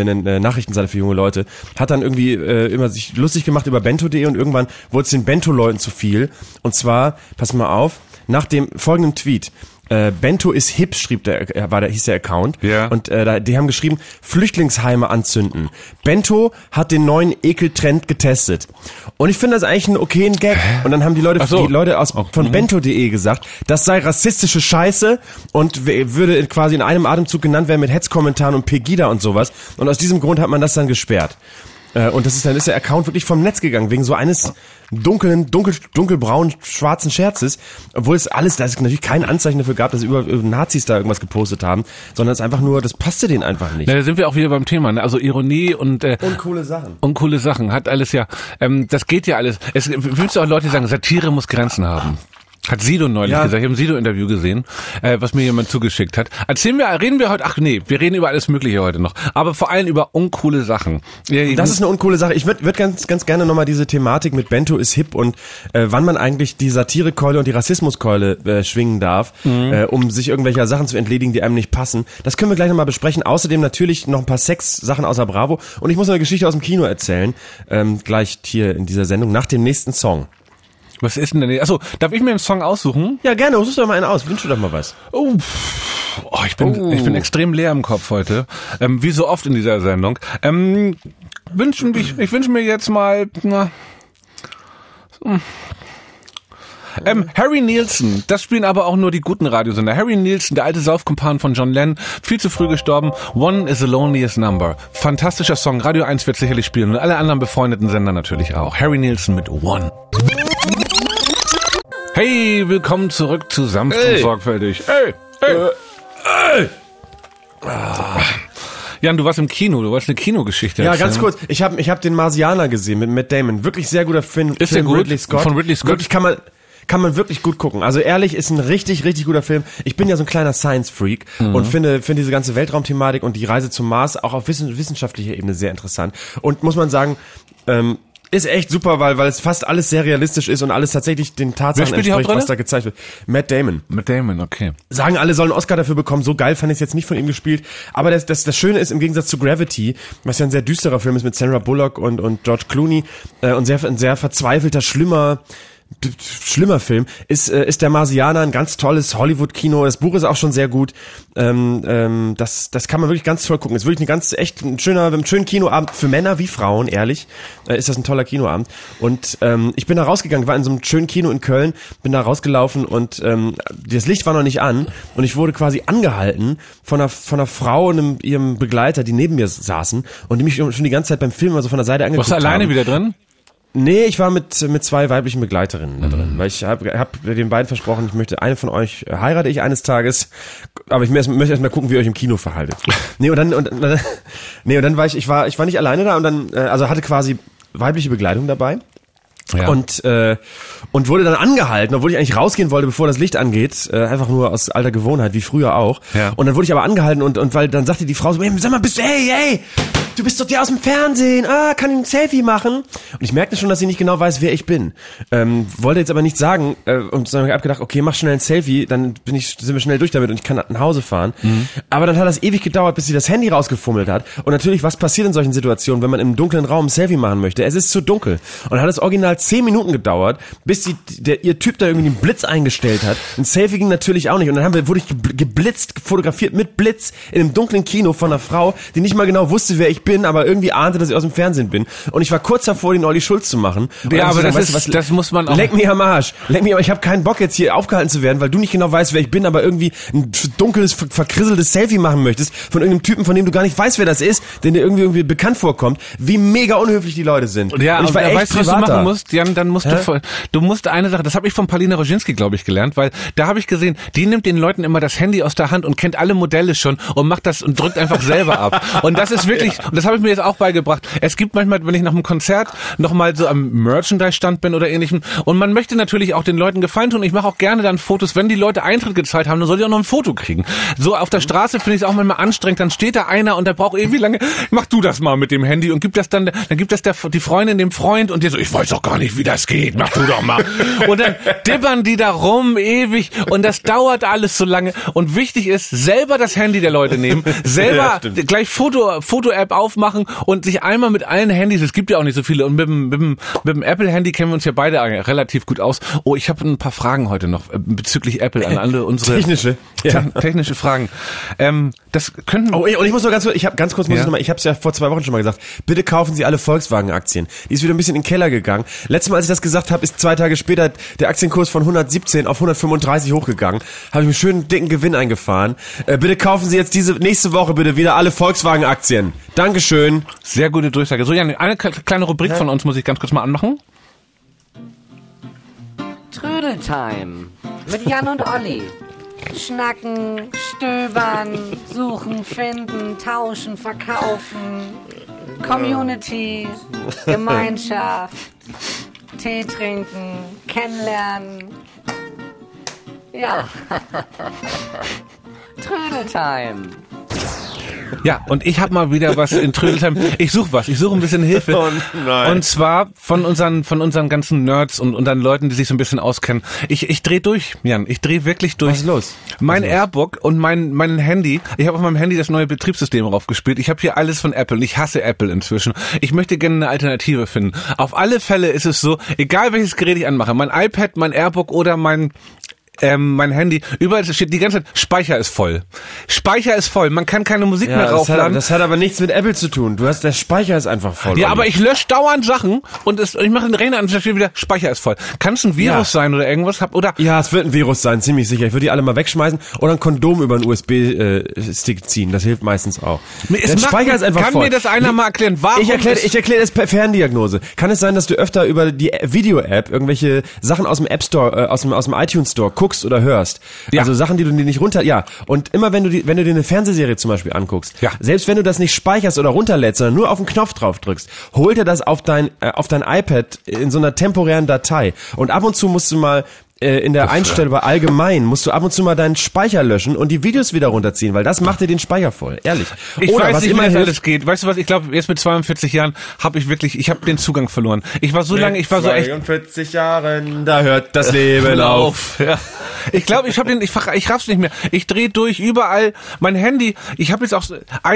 eine Nachrichtenseite für junge Leute, hat dann irgendwie immer sich lustig gemacht über bento.de und irgendwann wurde es den Bento-Leuten zu viel. Und zwar, pass mal auf, nach dem folgenden Tweet. Bento ist hip, hieß der Account.
Ja.
Und die haben geschrieben, Flüchtlingsheime anzünden. Bento hat den neuen Ekeltrend getestet. Und ich finde das eigentlich einen okayen Gag. Und dann haben die Leute von Bento.de gesagt, das sei rassistische Scheiße und würde quasi in einem Atemzug genannt werden mit Hetzkommentaren und Pegida und sowas. Und aus diesem Grund hat man das dann gesperrt. Und dann ist der Account wirklich vom Netz gegangen, wegen so eines dunkelbraunen, schwarzen Scherzes, obwohl da es natürlich kein Anzeichen dafür gab, dass über Nazis da irgendwas gepostet haben, sondern es einfach nur, das passte denen einfach nicht.
Na, da sind wir auch wieder beim Thema, ne? Also Ironie und
coole Sachen.
Und coole Sachen, hat alles ja, das geht ja alles. Es willst du auch Leute sagen, Satire muss Grenzen haben. Hat Sido neulich gesagt, ich habe ein Sido-Interview gesehen, was mir jemand zugeschickt hat. Reden wir heute, wir reden über alles Mögliche heute noch, aber vor allem über uncoole Sachen.
Das ist eine uncoole Sache. Ich würde ganz gerne nochmal diese Thematik mit Bento ist hip und wann man eigentlich die Satirekeule und die Rassismuskeule schwingen darf, um sich irgendwelcher Sachen zu entledigen, die einem nicht passen. Das können wir gleich nochmal besprechen. Außerdem natürlich noch ein paar Sex-Sachen außer Bravo und ich muss eine Geschichte aus dem Kino erzählen, gleich hier in dieser Sendung, nach dem nächsten Song.
Was ist denn denn? Achso, darf ich mir einen Song aussuchen?
Ja, gerne. Such doch mal einen aus. Wünsch dir doch mal was.
Ich bin extrem leer im Kopf heute. Wie so oft in dieser Sendung. Ich wünsche mir jetzt mal... Harry Nilsson, das spielen aber auch nur die guten Radiosender. Harry Nilsson, der alte Saufkumpan von John Lennon, viel zu früh gestorben. One is the loneliest number. Fantastischer Song, Radio 1 wird sicherlich spielen und alle anderen befreundeten Sender natürlich auch. Harry Nilsson mit One. Hey, willkommen zurück zu Sanft und Sorgfältig. Jan, du warst im Kino, du wolltest eine Kinogeschichte erzählen.
Ja, ganz kurz, ich hab den Marsianer gesehen mit Matt Damon. Wirklich sehr guter Film.
Ist der gut?
Ridley Scott.
Von Ridley Scott?
Wirklich kann man wirklich gut gucken. Also ehrlich, ist ein richtig, richtig guter Film. Ich bin ja so ein kleiner Science-Freak und finde diese ganze Weltraumthematik und die Reise zum Mars auch auf wissenschaftlicher Ebene sehr interessant. Und muss man sagen, ist echt super, weil es fast alles sehr realistisch ist und alles tatsächlich den Tatsachen entspricht, was da gezeigt wird. Matt Damon.
Matt Damon, okay.
Sagen alle, sollen einen Oscar dafür bekommen. So geil fand ich es jetzt nicht von ihm gespielt. Aber das Schöne ist, im Gegensatz zu Gravity, was ja ein sehr düsterer Film ist mit Sandra Bullock und George Clooney, und ein sehr verzweifelter, schlimmer Film, ist der Marsianer ein ganz tolles Hollywood-Kino. Das Buch ist auch schon sehr gut. Das kann man wirklich ganz toll gucken. Ist wirklich ein schönen Kinoabend für Männer wie Frauen, ehrlich. Ist das ein toller Kinoabend. Und ich bin da rausgegangen, war in so einem schönen Kino in Köln, bin da rausgelaufen und das Licht war noch nicht an und ich wurde quasi angehalten von einer Frau und ihrem Begleiter, die neben mir saßen und die mich schon die ganze Zeit beim Film also von der Seite angeguckt haben.
Warst du alleine wieder drin?
Nee, ich war mit 2 weiblichen Begleiterinnen da drin, weil ich hab den beiden versprochen, ich möchte eine von euch heirate ich eines Tages, aber ich möchte erst mal gucken, wie ihr euch im Kino verhaltet. Und dann war ich war nicht alleine da und dann also hatte quasi weibliche Begleitung dabei. Ja. Und wurde dann angehalten, obwohl ich eigentlich rausgehen wollte, bevor das Licht angeht, einfach nur aus alter Gewohnheit, wie früher auch. Ja. Und dann wurde ich aber angehalten und weil dann sagte die Frau so, hey, sag mal, hey, du bist doch der aus dem Fernsehen, kann ich ein Selfie machen? Und ich merkte schon, dass sie nicht genau weiß, wer ich bin. Wollte jetzt aber nichts sagen und dann habe ich gedacht, okay, mach schnell ein Selfie, dann sind wir schnell durch damit und ich kann nach Hause fahren. Aber dann hat das ewig gedauert, bis sie das Handy rausgefummelt hat. Und natürlich, was passiert in solchen Situationen, wenn man im dunklen Raum ein Selfie machen möchte? Es ist zu dunkel. Und dann hat es original 10 Minuten gedauert, bis ihr Typ da irgendwie einen Blitz eingestellt hat. Ein Selfie ging natürlich auch nicht. Und dann wurde ich geblitzt, fotografiert mit Blitz in einem dunklen Kino von einer Frau, die nicht mal genau wusste, wer ich bin, aber irgendwie ahnte, dass ich aus dem Fernsehen bin. Und ich war kurz davor, den Olli Schulz zu machen. Und
ja, aber das muss man auch...
Leck mich am Arsch. Ich habe keinen Bock jetzt hier aufgehalten zu werden, weil du nicht genau weißt, wer ich bin, aber irgendwie ein dunkles, verkrisseltes Selfie machen möchtest von irgendeinem Typen, von dem du gar nicht weißt, wer das ist, den dir irgendwie bekannt vorkommt. Wie mega unhöflich die Leute sind.
Ja,
und ich war echt
weißt du, was du machen musst? Jan, dann musst du musst eine Sache, das habe ich von Paulina Roginski, glaube ich, gelernt, weil da habe ich gesehen, die nimmt den Leuten immer das Handy aus der Hand und kennt alle Modelle schon und macht das und drückt einfach selber ab. Und das ist wirklich, und das habe ich mir jetzt auch beigebracht. Es gibt manchmal, wenn ich nach einem Konzert nochmal so am Merchandise-Stand bin oder ähnlichem und man möchte natürlich auch den Leuten gefallen tun. Ich mache auch gerne dann Fotos, wenn die Leute Eintritt gezahlt haben, dann soll ich auch noch ein Foto kriegen. So auf der Straße finde ich es auch manchmal anstrengend, dann steht da einer und der braucht ewig lange, mach du das mal mit dem Handy und gibt das dann gibt das die Freundin dem Freund und der so, ich weiß doch gar nicht, wie das geht, mach du doch mal. Und dann dippern die da rum ewig und das dauert alles so lange und wichtig ist, selber das Handy der Leute nehmen, selber gleich Foto-App aufmachen und sich einmal mit allen Handys, es gibt ja auch nicht so viele, und mit dem Apple-Handy kennen wir uns ja beide relativ gut aus. Oh, ich habe ein paar Fragen heute noch bezüglich Apple an alle unsere technische Fragen. Das könnten.
Oh, und ich muss noch ganz kurz, ich habe es ja vor 2 Wochen schon mal gesagt, bitte kaufen Sie alle Volkswagen-Aktien. Die ist wieder ein bisschen in den Keller gegangen. Letztes Mal, als ich das gesagt habe, ist 2 Tage später der Aktienkurs von 117 auf 135 hochgegangen. Habe ich einen schönen dicken Gewinn eingefahren. Bitte kaufen Sie jetzt nächste Woche bitte wieder alle Volkswagen-Aktien. Dankeschön.
Sehr gute Durchsage. So, Jan, eine kleine Rubrik von uns muss ich ganz kurz mal anmachen.
Trödeltime mit Jan und Olli. Schnacken, stöbern, suchen, finden, tauschen, verkaufen. Community, Gemeinschaft, Tee trinken, kennenlernen. Ja. Trödeltime.
Ja, und ich habe mal wieder was in Trödelheim. Ich suche ein bisschen Hilfe.
Oh nein.
Und zwar von unseren ganzen Nerds und unseren Leuten, die sich so ein bisschen auskennen. Ich drehe durch, Jan. Ich drehe wirklich durch.
Was ist los?
Mein Airbook und mein Handy. Ich habe auf meinem Handy das neue Betriebssystem raufgespielt. Ich habe hier alles von Apple und ich hasse Apple inzwischen. Ich möchte gerne eine Alternative finden. Auf alle Fälle ist es so, egal welches Gerät ich anmache, mein iPad, mein Airbook oder mein Handy, überall steht die ganze Zeit, Speicher ist voll. Speicher ist voll, man kann keine Musik mehr raufladen.
Das hat aber nichts mit Apple zu tun. Der Speicher ist einfach voll.
Ja, aber ich lösche dauernd Sachen und ich mache den Rechner an und da steht wieder, Speicher ist voll. Kann es ein Virus sein oder irgendwas?
Ja, es wird ein Virus sein, ziemlich sicher. Ich würde die alle mal wegschmeißen oder ein Kondom über einen USB-Stick ziehen. Das hilft meistens auch. Der Speicher ist einfach voll.
Kann mir das einer mal erklären? Warum?
Ich erkläre das per Ferndiagnose. Kann es sein, dass du öfter über die Video-App irgendwelche Sachen aus dem App Store, aus dem iTunes Store guckst oder hörst? Ja. Also Sachen, die du dir nicht und immer wenn du dir eine Fernsehserie zum Beispiel anguckst, selbst wenn du das nicht speicherst oder runterlädst, sondern nur auf den Knopf drauf drückst, holt er das auf dein iPad in so einer temporären Datei. Und ab und zu musst du mal in der Einstellung bei allgemein musst du ab und zu mal deinen Speicher löschen und die Videos wieder runterziehen, weil das macht dir den Speicher voll, ehrlich.
Ich weiß nicht, wie das alles geht. Weißt du was, ich glaube, jetzt mit 42 Jahren habe ich den Zugang verloren. Ich war so echt...
42 Jahren, da hört das Leben auf.
Ja. Ich glaube, ich raff's nicht mehr. Ich drehe durch überall. Mein Handy, ich habe jetzt auch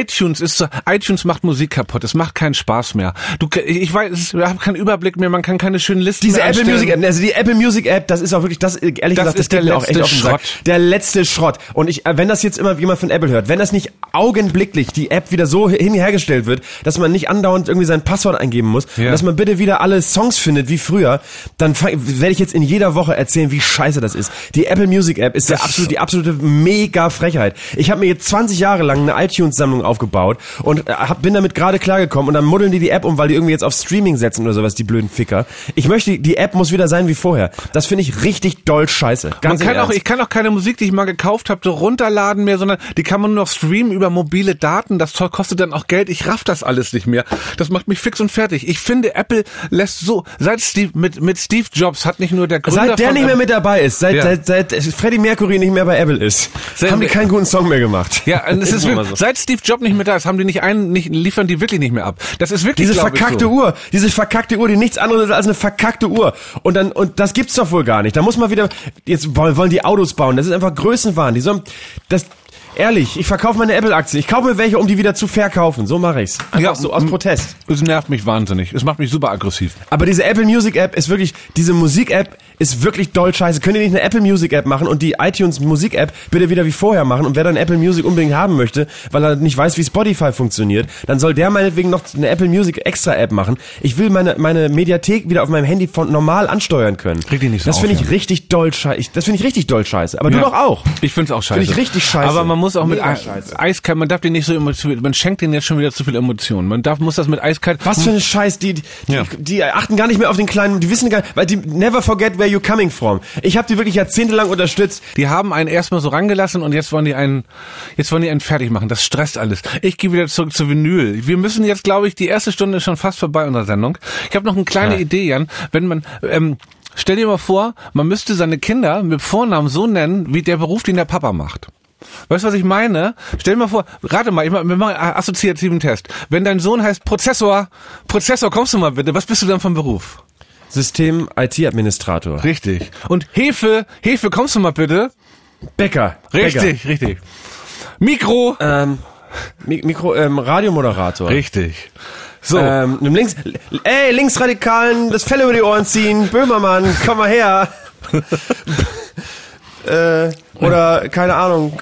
iTunes macht Musik kaputt. Es macht keinen Spaß mehr. Ich habe keinen Überblick mehr, man kann keine schönen Listen
mehr
einstellen.
Apple Music App, also die Apple Music App, das ist auch wirklich das ist der letzte Schrott. Der letzte Schrott. Und wenn das jetzt immer jemand von Apple hört, wenn das nicht augenblicklich die App wieder so hergestellt wird, dass man nicht andauernd irgendwie sein Passwort eingeben muss, und dass man bitte wieder alle Songs findet wie früher, dann werde ich jetzt in jeder Woche erzählen, wie scheiße das ist. Die Apple Music App ist die absolute mega Frechheit. Ich habe mir jetzt 20 Jahre lang eine iTunes-Sammlung aufgebaut und bin damit gerade klargekommen und dann muddeln die App um, weil die irgendwie jetzt auf Streaming setzen oder sowas, die blöden Ficker. Die App muss wieder sein wie vorher. Das finde ich richtig doll scheiße.
Ich kann auch keine Musik, die ich mal gekauft habe, so runterladen mehr, sondern die kann man nur noch streamen über mobile Daten. Das kostet dann auch Geld. Ich raff das alles nicht mehr. Das macht mich fix und fertig. Ich finde, Apple lässt seit Steve Jobs hat nicht nur der Gründer
seit der nicht mehr mit dabei ist, seit Freddie Mercury nicht mehr bei Apple ist, haben die keinen guten Song mehr gemacht.
Ja, und es ist wirklich, so. Seit Steve Jobs nicht mehr da ist, haben die liefern die wirklich nicht mehr ab. Das ist wirklich
diese verkackte Uhr, die nichts anderes ist als eine verkackte Uhr. Und das gibt's doch wohl gar nicht. Da muss man wieder, jetzt wollen die Autos bauen. Das ist einfach Größenwahn. Ehrlich, ich verkaufe meine Apple-Aktien. Ich kaufe mir welche, um die wieder zu verkaufen. So mache ich's. Einfach so aus Protest.
Es nervt mich wahnsinnig. Es macht mich super aggressiv.
Aber diese Apple Music App ist wirklich, diese Musik-App ist wirklich doll scheiße. Könnt ihr nicht eine Apple Music App machen und die iTunes Musik App bitte wieder wie vorher machen? Und wer dann Apple Music unbedingt haben möchte, weil er nicht weiß, wie Spotify funktioniert, dann soll der meinetwegen noch eine Apple Music extra App machen. Ich will meine Mediathek wieder auf meinem Handy normal ansteuern können. Das finde ich richtig doll scheiße. Das finde ich richtig doll scheiße. Aber du doch auch.
Ich finde es auch scheiße.
Finde ich richtig scheiße.
Aber man muss auch mit eiskalt, man darf den nicht so emotional, man schenkt denen jetzt schon wieder zu viel Emotionen. Muss das mit eiskalt.
Was für ein Scheiß, die achten gar nicht mehr auf den Kleinen, die wissen gar nicht, weil die never forget where you're coming from. Ich habe die wirklich jahrzehntelang unterstützt.
Die haben einen erstmal so rangelassen und jetzt wollen die einen fertig machen. Das stresst alles. Ich gehe wieder zurück zu Vinyl. Wir müssen jetzt, glaube ich, die erste Stunde ist schon fast vorbei unserer Sendung. Ich habe noch eine kleine Idee, Jan. Wenn man, stell dir mal vor, man müsste seine Kinder mit Vornamen so nennen, wie der Beruf, den der Papa macht. Weißt du, was ich meine? Stell dir mal vor, rate mal, wir machen einen assoziativen Test. Wenn dein Sohn heißt Prozessor, kommst du mal bitte, was bist du dann vom Beruf?
System IT-Administrator.
Richtig. Und Hefe, kommst du mal bitte?
Bäcker.
Richtig. Mikro.
Radiomoderator.
Richtig. So.
Linksradikalen, das Fell über die Ohren ziehen, Böhmermann, komm mal her. Oder, keine Ahnung,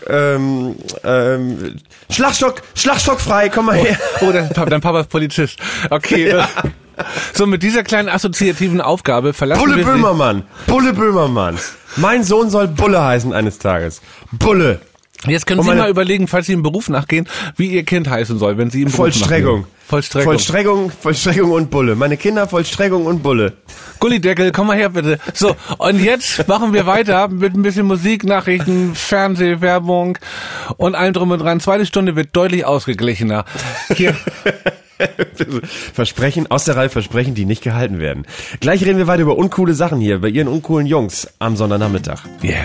Schlagstock frei, komm mal her.
Oh, dein Papa ist Polizist. Okay. Ja. So, mit dieser kleinen assoziativen Aufgabe verlassen wir
Bulle Böhmermann. Mein Sohn soll Bulle heißen eines Tages. Bulle.
Jetzt können Sie mal überlegen, falls Sie im Beruf nachgehen, wie Ihr Kind heißen soll, wenn Sie im Beruf nachgehen.
Vollstreckung und Bulle. Meine Kinder Vollstreckung und Bulle.
Gullideckel, komm mal her bitte. So, und jetzt machen wir weiter mit ein bisschen Musik, Nachrichten, Fernsehwerbung und allem drum und dran. Zweite Stunde wird deutlich ausgeglichener. Hier.
Versprechen, aus der Reihe Versprechen, die nicht gehalten werden. Gleich reden wir weiter über uncoole Sachen hier, bei Ihren uncoolen Jungs am Sonntagnachmittag.
Yeah.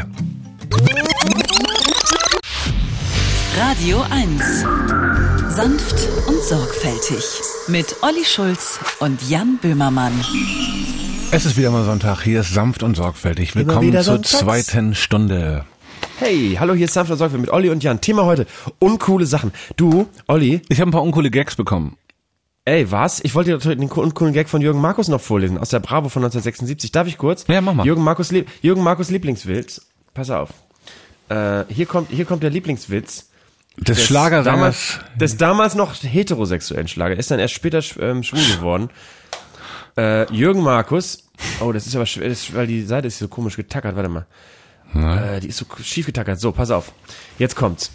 Radio 1. Sanft und sorgfältig. Mit Olli Schulz und Jan Böhmermann.
Es ist wieder mal Sonntag. Hier ist Sanft und sorgfältig. Willkommen zur
Sonntags.
Zweiten Stunde.
Hey, hallo, hier ist Sanft und sorgfältig mit Olli und Jan. Thema heute, uncoole Sachen. Du, Olli.
Ich habe ein paar uncoole Gags bekommen.
Ey, was? Ich wollte dir den uncoolen Gag von Jürgen Markus noch vorlesen, aus der Bravo von 1976. Darf ich kurz?
Ja, mach mal.
Jürgen Markus Lieblingswitz. Pass auf. Hier kommt der Lieblingswitz.
Des Schlagersängers.
Des damals noch heterosexuellen Schlager. Ist dann erst später schwul geworden. Jürgen Markus. Oh, das ist aber schwer, weil die Seite ist so komisch getackert. Warte mal. Die ist so schief getackert. So, pass auf. Jetzt kommt's.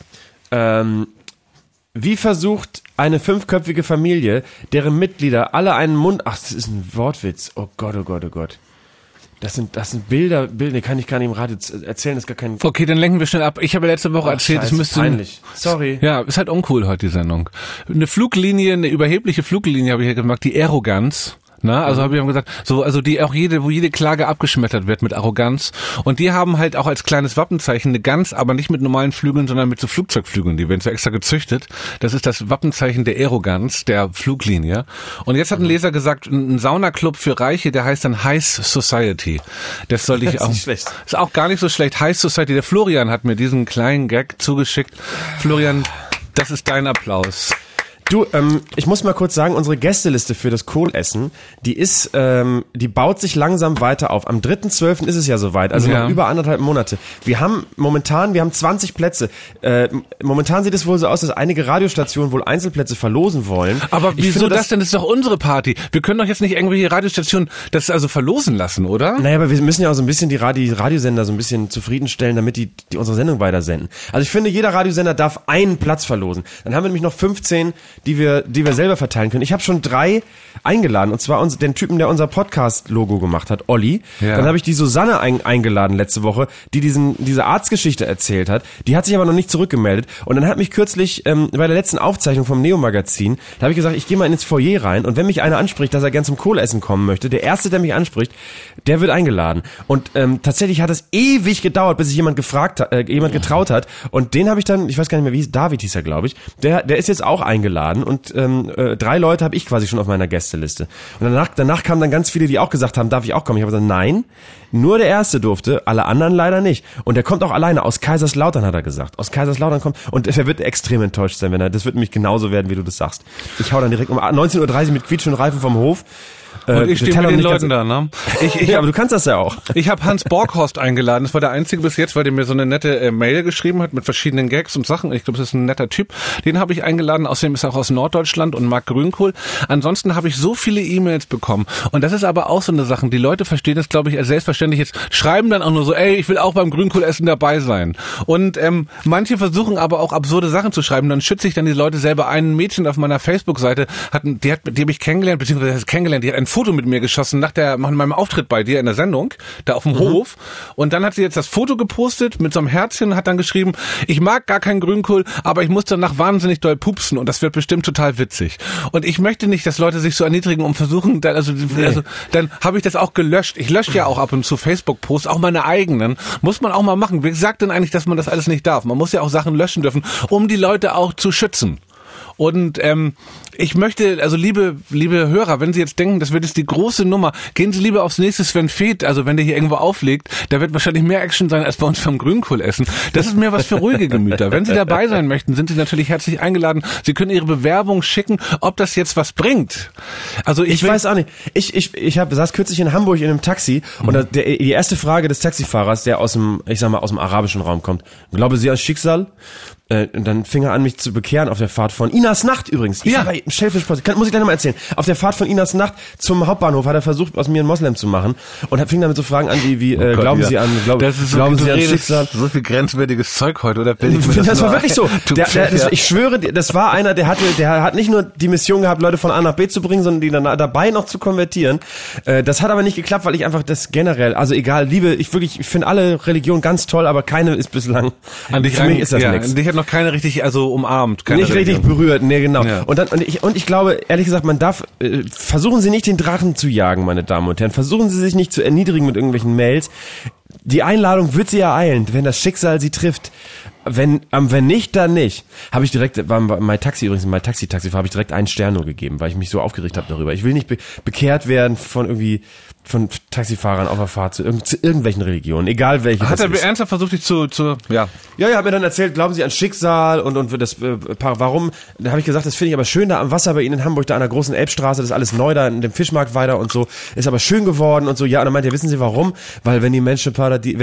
Wie versucht eine 5-köpfige Familie, deren Mitglieder alle einen Mund... Ach, das ist ein Wortwitz. Oh Gott, oh Gott, oh Gott. Das sind Bilder, kann ich gar nicht im Radio erzählen, das ist gar kein...
Okay, dann lenken wir schnell ab. Ich habe letzte Woche erzählt, es müsste...
Peinlich. Sorry.
Ja, ist halt uncool heute, die Sendung. Eine überhebliche Fluglinie habe ich hier gemacht, die Arroganz. Na, also habe ich gesagt, so, also wo jede Klage abgeschmettert wird mit Arroganz. Und die haben halt auch als kleines Wappenzeichen eine Gans, aber nicht mit normalen Flügeln, sondern mit so Flugzeugflügeln. Die werden so extra gezüchtet. Das ist das Wappenzeichen der Arroganz, der Fluglinie. Und jetzt hat ein Leser gesagt, ein Saunaclub für Reiche, der heißt dann High Society. Das soll ich auch. Ist auch gar nicht so schlecht. High Society. Der Florian hat mir diesen kleinen Gag zugeschickt. Florian, das ist dein Applaus.
Du, ich muss mal kurz sagen, unsere Gästeliste für das Kohlessen, die baut sich langsam weiter auf. Am 3.12. ist es ja soweit, also noch über 1,5 Monate. Wir haben 20 Plätze. Momentan sieht es wohl so aus, dass einige Radiostationen wohl Einzelplätze verlosen wollen.
Aber wieso das denn? Das ist doch unsere Party. Wir können doch jetzt nicht irgendwelche Radiostationen das also verlosen lassen, oder?
Naja, aber wir müssen ja auch so ein bisschen die Radiosender so ein bisschen zufriedenstellen, damit die unsere Sendung weitersenden. Also ich finde, jeder Radiosender darf einen Platz verlosen. Dann haben wir nämlich noch 15, die wir selber verteilen können. Ich habe schon 3 eingeladen, und zwar den Typen, der unser Podcast-Logo gemacht hat, Olli. Ja. Dann habe ich die Susanne eingeladen letzte Woche, die diese Arztgeschichte erzählt hat. Die hat sich aber noch nicht zurückgemeldet. Und dann hat mich kürzlich bei der letzten Aufzeichnung vom Neo-Magazin, da habe ich gesagt, ich gehe mal ins Foyer rein, und wenn mich einer anspricht, dass er gern zum Kohleessen kommen möchte, der Erste, der mich anspricht, der wird eingeladen. Und tatsächlich hat es ewig gedauert, bis sich jemand getraut hat. Und den habe ich dann, ich weiß gar nicht mehr, wie hieß, David hieß er, glaube ich, der ist jetzt auch eingeladen. Und 3 Leute habe ich quasi schon auf meiner Gästeliste. Und danach kamen dann ganz viele, die auch gesagt haben, darf ich auch kommen? Ich habe gesagt, nein, nur der Erste durfte, alle anderen leider nicht. Und der kommt auch alleine, aus Kaiserslautern, hat er gesagt. Aus Kaiserslautern kommt, und er wird extrem enttäuscht sein, das wird nämlich genauso werden, wie du das sagst. Ich hau dann direkt um 19.30 Uhr mit quietschenden Reifen vom Hof.
Und ich stehe mit den Leuten da, ne?
Ja, aber du kannst das ja auch.
Ich habe Hans Borghorst eingeladen. Das war der einzige bis jetzt, weil der mir so eine nette Mail geschrieben hat mit verschiedenen Gags und Sachen. Ich glaube, das ist ein netter Typ. Den habe ich eingeladen. Außerdem ist er auch aus Norddeutschland und mag Grünkohl. Ansonsten habe ich so viele E-Mails bekommen. Und das ist aber auch so eine Sache. Die Leute verstehen das, glaube ich, als selbstverständlich. Jetzt schreiben dann auch nur so, ey, ich will auch beim Grünkohlessen dabei sein. Und manche versuchen aber auch absurde Sachen zu schreiben. Dann schütze ich dann die Leute selber. Ein Mädchen auf meiner Facebook-Seite, die habe ich kennengelernt, beziehungsweise die hat ein Foto mit mir geschossen nach meinem Auftritt bei dir in der Sendung, da auf dem Hof. Und dann hat sie jetzt das Foto gepostet mit so einem Herzchen und hat dann geschrieben, ich mag gar keinen Grünkohl, aber ich muss danach wahnsinnig doll pupsen und das wird bestimmt total witzig. Und ich möchte nicht, dass Leute sich so erniedrigen und versuchen, dann habe ich das auch gelöscht. Ich lösche ja auch ab und zu Facebook-Posts, auch meine eigenen. Muss man auch mal machen. Wer sagt denn eigentlich, dass man das alles nicht darf? Man muss ja auch Sachen löschen dürfen, um die Leute auch zu schützen. Und ich möchte, also liebe Hörer, wenn Sie jetzt denken, das wird jetzt die große Nummer, gehen Sie lieber aufs nächste Sven Feth, also wenn der hier irgendwo auflegt, da wird wahrscheinlich mehr Action sein als bei uns vom Grünkohlessen. Das ist mehr was für ruhige Gemüter. Wenn Sie dabei sein möchten, sind Sie natürlich herzlich eingeladen. Sie können Ihre Bewerbung schicken, ob das jetzt was bringt. Also ich
weiß auch nicht. Ich saß kürzlich in Hamburg in einem Taxi und die erste Frage des Taxifahrers, der aus dem arabischen Raum kommt: Glauben Sie an Schicksal? Und dann fing er an, mich zu bekehren auf der Fahrt von Inas Nacht übrigens. Muss ich gleich nochmal erzählen. Auf der Fahrt von Inas Nacht zum Hauptbahnhof hat er versucht, aus mir einen Moslem zu machen und fing damit so Fragen an wie glauben Sie an Schicksal?
So viel grenzwertiges Zeug heute, oder?
Das war wirklich so. Ich schwöre, das war einer, der hat nicht nur die Mission gehabt, Leute von A nach B zu bringen, sondern die dann dabei noch zu konvertieren. Das hat aber nicht geklappt, weil ich einfach das generell, also egal, ich finde alle Religionen ganz toll, aber keine ist bislang. Für mich ist das nichts.
Dich hat noch keine richtig, also umarmt.
Nicht richtig berührt, nee, genau. Ja. Und ich glaube, ehrlich gesagt, man darf, versuchen Sie nicht den Drachen zu jagen, meine Damen und Herren. Versuchen Sie sich nicht zu erniedrigen mit irgendwelchen Mails. Die Einladung wird Sie ereilen, wenn das Schicksal Sie trifft. Wenn nicht, dann nicht. Habe ich direkt, war mein Taxifahrer, habe ich direkt 1 Stern nur gegeben, weil ich mich so aufgeregt habe darüber. Ich will nicht bekehrt werden von Taxifahrern auf der Fahrt zu irgendwelchen Religionen, egal welche.
Hat er ernsthaft versucht, dich zu
Ja, hat mir dann erzählt, glauben Sie an Schicksal und das warum? Da habe ich gesagt, das finde ich aber schön da am Wasser bei Ihnen in Hamburg, da an der großen Elbstraße, das ist alles neu da in dem Fischmarkt weiter und so, ist aber schön geworden und so. Ja, und dann meint er, wissen Sie warum? Weil wenn die Menschen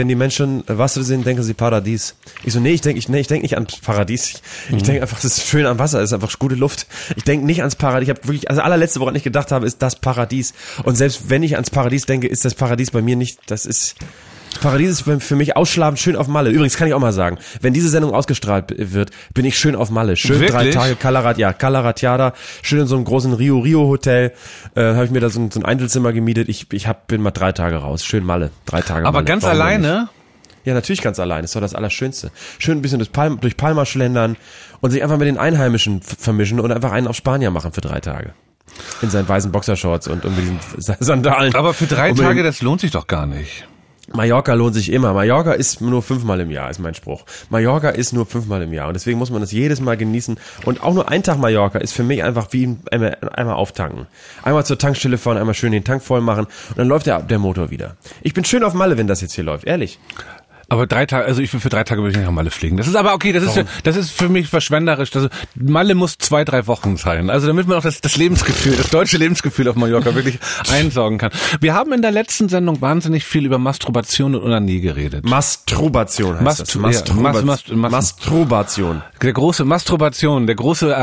Wasser sehen, denken sie Paradies. Ich so, ich denke nicht ans Paradies. Ich denke einfach, das ist schön am Wasser, es ist einfach gute Luft. Ich denke nicht ans Paradies. Ich habe wirklich, also allerletzte, woran ich gedacht habe, ist das Paradies. Und selbst wenn ich ans Paradies denke, ist das Paradies bei mir nicht, Paradies ist für mich ausschlafend schön auf Malle. Übrigens kann ich auch mal sagen, wenn diese Sendung ausgestrahlt wird, bin ich schön auf Malle. Schön
wirklich?
3 Tage Calaratiada, schön in so einem großen Rio Hotel, habe ich mir da so ein Einzelzimmer gemietet. Bin mal 3 Tage raus. Schön Malle. 3 Tage
Aber
Malle.
ganz alleine?
Ja, natürlich ganz allein. Das ist doch das Allerschönste. Schön ein bisschen durch Palma schlendern und sich einfach mit den Einheimischen vermischen und einfach einen auf Spanier machen für 3 Tage. In seinen weißen Boxershorts und mit diesen Sandalen.
Aber für 3 Tage, das lohnt sich doch gar nicht.
Mallorca lohnt sich immer. Mallorca ist nur 5-mal im Jahr, ist mein Spruch. Mallorca ist nur 5-mal im Jahr und deswegen muss man das jedes Mal genießen. Und auch nur ein Tag Mallorca ist für mich einfach wie einmal auftanken. Einmal zur Tankstelle fahren, einmal schön den Tank voll machen und dann läuft der Motor wieder. Ich bin schön auf Malle, wenn das jetzt hier läuft, ehrlich.
Aber 3 Tage, also für 3 Tage würde ich nicht nach Malle fliegen. Das ist aber okay, das ist für mich verschwenderisch. Malle muss 2-3 Wochen sein. Also damit man auch das Lebensgefühl, das deutsche Lebensgefühl auf Mallorca wirklich einsaugen kann. Wir haben in der letzten Sendung wahnsinnig viel über Masturbation und Onanie geredet.
Masturbation heißt das.
Masturbation. Der große Masturbation, der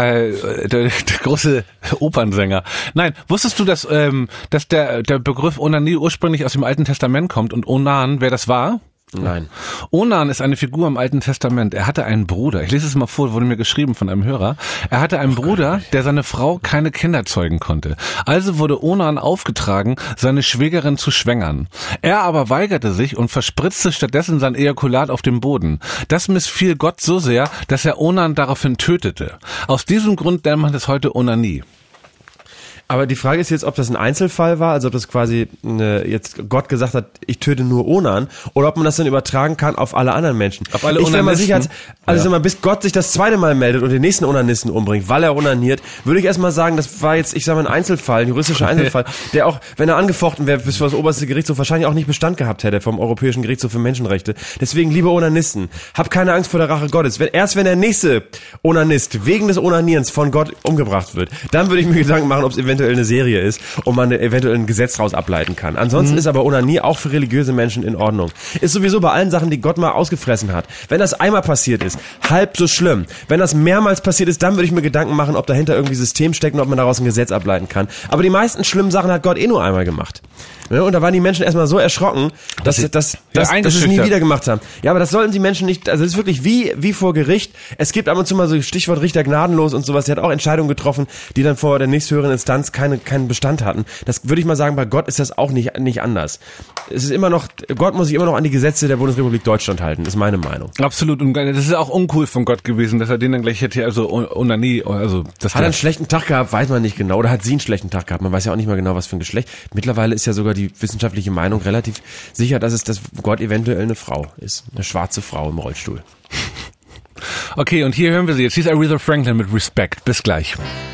große Opernsänger. Nein, wusstest du, dass der Begriff Onanie ursprünglich aus dem Alten Testament kommt und Onan, wer das war?
Nein.
Onan ist eine Figur im Alten Testament. Er hatte einen Bruder. Ich lese es mal vor, wurde mir geschrieben von einem Hörer. Er hatte einen Bruder, der seine Frau keine Kinder zeugen konnte. Also wurde Onan aufgetragen, seine Schwägerin zu schwängern. Er aber weigerte sich und verspritzte stattdessen sein Ejakulat auf dem Boden. Das missfiel Gott so sehr, dass er Onan daraufhin tötete. Aus diesem Grund nennt man das heute Onanie.
Aber die Frage ist jetzt, ob das ein Einzelfall war, also ob das quasi jetzt Gott gesagt hat, ich töte nur Onan, oder ob man das dann übertragen kann auf alle anderen Menschen.
Auf alle
Onanisten. Ich wäre mal sicher,
ja.
Bis Gott sich das 2. Mal meldet und den nächsten Onanisten umbringt, weil er onaniert, würde ich erstmal sagen, das war jetzt, ein Einzelfall, ein juristischer Einzelfall, der auch, wenn er angefochten wäre, bis vor das oberste Gerichtshof wahrscheinlich auch nicht Bestand gehabt hätte vom Europäischen Gerichtshof für Menschenrechte. Deswegen, liebe Onanisten, habt keine Angst vor der Rache Gottes. Erst wenn der nächste Onanist wegen des Onanierens von Gott umgebracht wird, dann würde ich mir Gedanken machen, ob es eventuell eine Serie ist und man eventuell ein Gesetz daraus ableiten kann. Ansonsten ist aber Onanie auch für religiöse Menschen in Ordnung. Ist sowieso bei allen Sachen, die Gott mal ausgefressen hat. Wenn das einmal passiert ist, halb so schlimm. Wenn das mehrmals passiert ist, dann würde ich mir Gedanken machen, ob dahinter irgendwie System steckt und ob man daraus ein Gesetz ableiten kann. Aber die meisten schlimmen Sachen hat Gott nur einmal gemacht. Ja, und da waren die Menschen erstmal so erschrocken, dass sie es nie wieder gemacht haben. Ja, aber das sollten die Menschen nicht, also es ist wirklich wie vor Gericht. Es gibt ab und zu mal so Stichwort Richter gnadenlos und sowas. Der hat auch Entscheidungen getroffen, die dann vor der nächsthöheren Instanz keinen Bestand hatten. Das würde ich mal sagen, bei Gott ist das auch nicht anders. Es ist immer noch, Gott muss sich immer noch an die Gesetze der Bundesrepublik Deutschland halten, ist meine Meinung.
Absolut. Und das ist auch uncool von Gott gewesen, dass er den dann gleich hätte, also Onanie, also das
hat er einen schlechten Tag gehabt, weiß man nicht genau. Oder hat sie einen schlechten Tag gehabt? Man weiß ja auch nicht mal genau, was für ein Geschlecht. Mittlerweile ist ja sogar die wissenschaftliche Meinung relativ sicher, dass Gott eventuell eine Frau ist. Eine schwarze Frau im Rollstuhl.
Okay, und hier hören wir sie jetzt. Hier ist Aretha Franklin mit Respect. Bis gleich.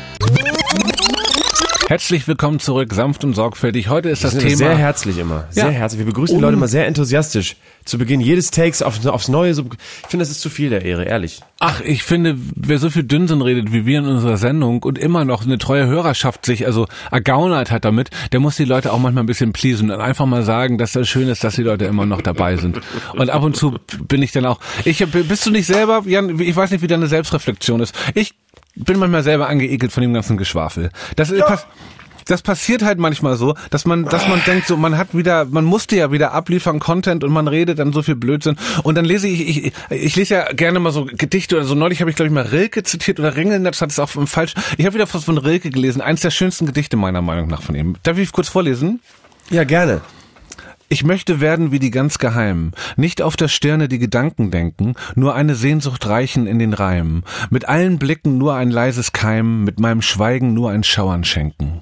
Herzlich willkommen zurück, sanft und sorgfältig. Heute ist das Thema...
Sehr herzlich immer, sehr herzlich. Wir begrüßen die Leute immer sehr enthusiastisch. Zu Beginn jedes Takes aufs Neue. So, ich finde, das ist zu viel der Ehre, ehrlich.
Ach, ich finde, wer so viel Dünnsinn redet wie wir in unserer Sendung und immer noch eine treue Hörerschaft sich ergaunert hat damit, der muss die Leute auch manchmal ein bisschen pleasen und einfach mal sagen, dass das schön ist, dass die Leute immer noch dabei sind. Und ab und zu bin ich dann auch... Bist du nicht selber, Jan, ich weiß nicht, wie deine Selbstreflexion ist. Ich bin manchmal selber angeekelt von dem ganzen Geschwafel. Das passiert halt manchmal so, dass man denkt, so man musste ja wieder abliefern Content und man redet dann so viel Blödsinn und dann lese ich lese ja gerne mal so Gedichte oder so. Neulich habe ich glaube ich mal Rilke zitiert oder Ringelnatz hat es auch falsch. Ich habe wieder was von Rilke gelesen, eins der schönsten Gedichte meiner Meinung nach von ihm. Darf ich kurz vorlesen?
Ja, gerne.
Ich möchte werden wie die ganz Geheimen, nicht auf der Stirne die Gedanken denken, nur eine Sehnsucht reichen in den Reimen, mit allen Blicken nur ein leises Keim, mit meinem Schweigen nur ein Schauern schenken.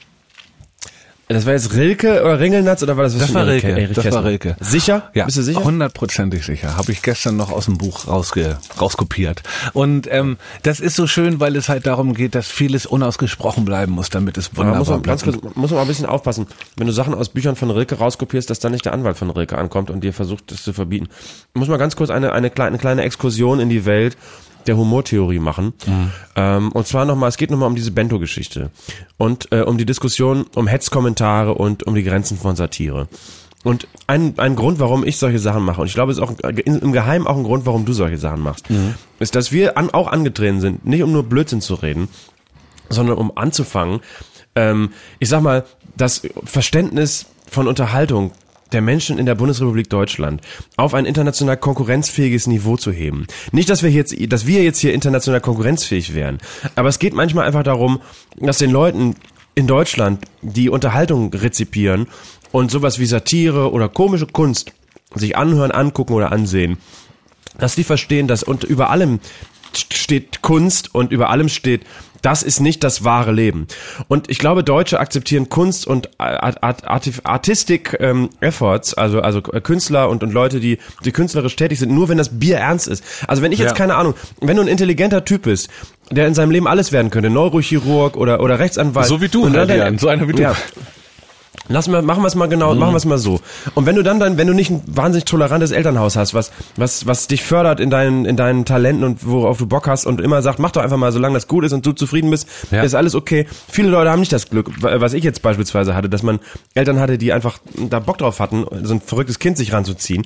Das war jetzt Rilke oder Ringelnatz oder war das?
Das war Rilke. Das war Rilke.
Sicher?
Ja.
Bist du sicher?
100%ig sicher. Habe ich gestern noch aus dem Buch rauskopiert. Und das ist so schön, weil es halt darum geht, dass vieles unausgesprochen bleiben muss, damit es wunderbar bleibt.
Muss man mal ein bisschen aufpassen, wenn du Sachen aus Büchern von Rilke rauskopierst, dass dann nicht der Anwalt von Rilke ankommt und dir versucht, das zu verbieten. Ich muss mal ganz kurz eine kleine Exkursion in die Welt der Humortheorie machen. Und zwar es geht nochmal um diese Bento-Geschichte und um die Diskussion um Hetzkommentare und um die Grenzen von Satire. Und ein Grund, warum ich solche Sachen mache, und ich glaube, es ist auch im Geheimen auch ein Grund, warum du solche Sachen machst, ist, dass wir auch angetreten sind, nicht um nur Blödsinn zu reden, sondern um anzufangen, ich sag mal, das Verständnis von Unterhaltung der Menschen in der Bundesrepublik Deutschland auf ein international konkurrenzfähiges Niveau zu heben. Nicht, dass wir jetzt hier international konkurrenzfähig wären, aber es geht manchmal einfach darum, dass den Leuten in Deutschland, die Unterhaltung rezipieren und sowas wie Satire oder komische Kunst sich anhören, angucken oder ansehen, dass die verstehen, dass über allem steht Kunst und über allem steht, das ist nicht das wahre Leben. Und ich glaube, Deutsche akzeptieren Kunst und Artistic Efforts, also Künstler und Leute, die künstlerisch tätig sind, nur wenn das Bier ernst ist. Also wenn ich jetzt, keine Ahnung, wenn du ein intelligenter Typ bist, der in seinem Leben alles werden könnte, Neurochirurg oder Rechtsanwalt.
So wie du, so einer wie du. Ja.
Machen wir es mal genau, machen wir es mal so. Und wenn du nicht ein wahnsinnig tolerantes Elternhaus hast, was dich fördert in deinen Talenten und worauf du Bock hast und immer sagt, mach doch einfach mal, solange das gut ist und du zufrieden bist, ist alles okay. Viele Leute haben nicht das Glück, was ich jetzt beispielsweise hatte, dass man Eltern hatte, die einfach da Bock drauf hatten, so ein verrücktes Kind sich ranzuziehen.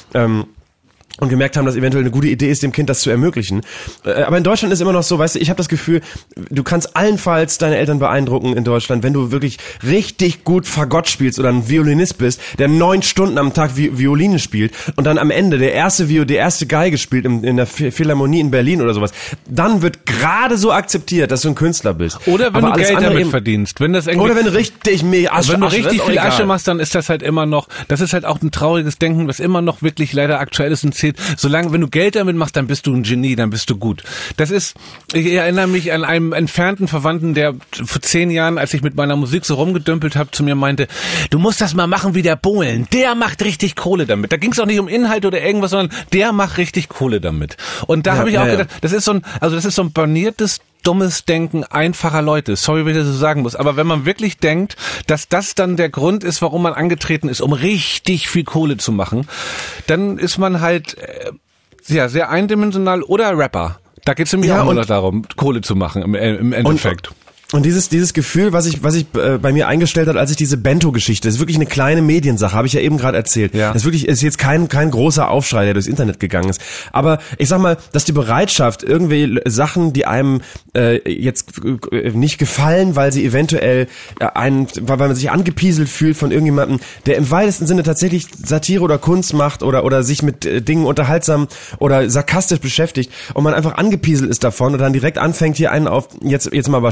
Und gemerkt haben, dass eventuell eine gute Idee ist, dem Kind das zu ermöglichen. Aber in Deutschland ist immer noch so, weißt du, ich habe das Gefühl, du kannst allenfalls deine Eltern beeindrucken in Deutschland, wenn du wirklich richtig gut Fagott spielst oder ein Violinist bist, der 9 Stunden am Tag Violine spielt und dann am Ende der erste Geige spielt in der Philharmonie in Berlin oder sowas. Dann wird gerade so akzeptiert, dass du ein Künstler bist.
Oder wenn du Geld damit verdienst. Wenn du richtig viel Asche machst, dann ist das halt immer noch, das ist halt auch ein trauriges Denken, was immer noch wirklich leider aktuell ist und solange, wenn du Geld damit machst, dann bist du ein Genie, dann bist du gut. Ich erinnere mich an einen entfernten Verwandten, der vor 10 Jahren, als ich mit meiner Musik so rumgedümpelt habe, zu mir meinte, du musst das mal machen wie der Bohlen, der macht richtig Kohle damit. Da ging es auch nicht um Inhalt oder irgendwas, sondern der macht richtig Kohle damit. Und da habe ich auch gedacht, das ist so ein borniertes, dummes Denken einfacher Leute. Sorry, wenn ich das so sagen muss. Aber wenn man wirklich denkt, dass das dann der Grund ist, warum man angetreten ist, um richtig viel Kohle zu machen, dann ist man halt sehr eindimensional oder Rapper. Da geht es nämlich auch nur darum, Kohle zu machen im Endeffekt.
Und dieses Gefühl, was ich bei mir eingestellt hat, als ich diese Bento-Geschichte, das ist wirklich eine kleine Mediensache, habe ich ja eben gerade erzählt. Ja. Das ist jetzt kein großer Aufschrei, der durchs Internet gegangen ist. Aber ich sag mal, dass die Bereitschaft, irgendwie Sachen, die einem jetzt nicht gefallen, weil sie eventuell weil man sich angepieselt fühlt von irgendjemandem, der im weitesten Sinne tatsächlich Satire oder Kunst macht oder sich mit Dingen unterhaltsam oder sarkastisch beschäftigt und man einfach angepieselt ist davon und dann direkt anfängt, hier einen auf jetzt mal aber Spaß beiseite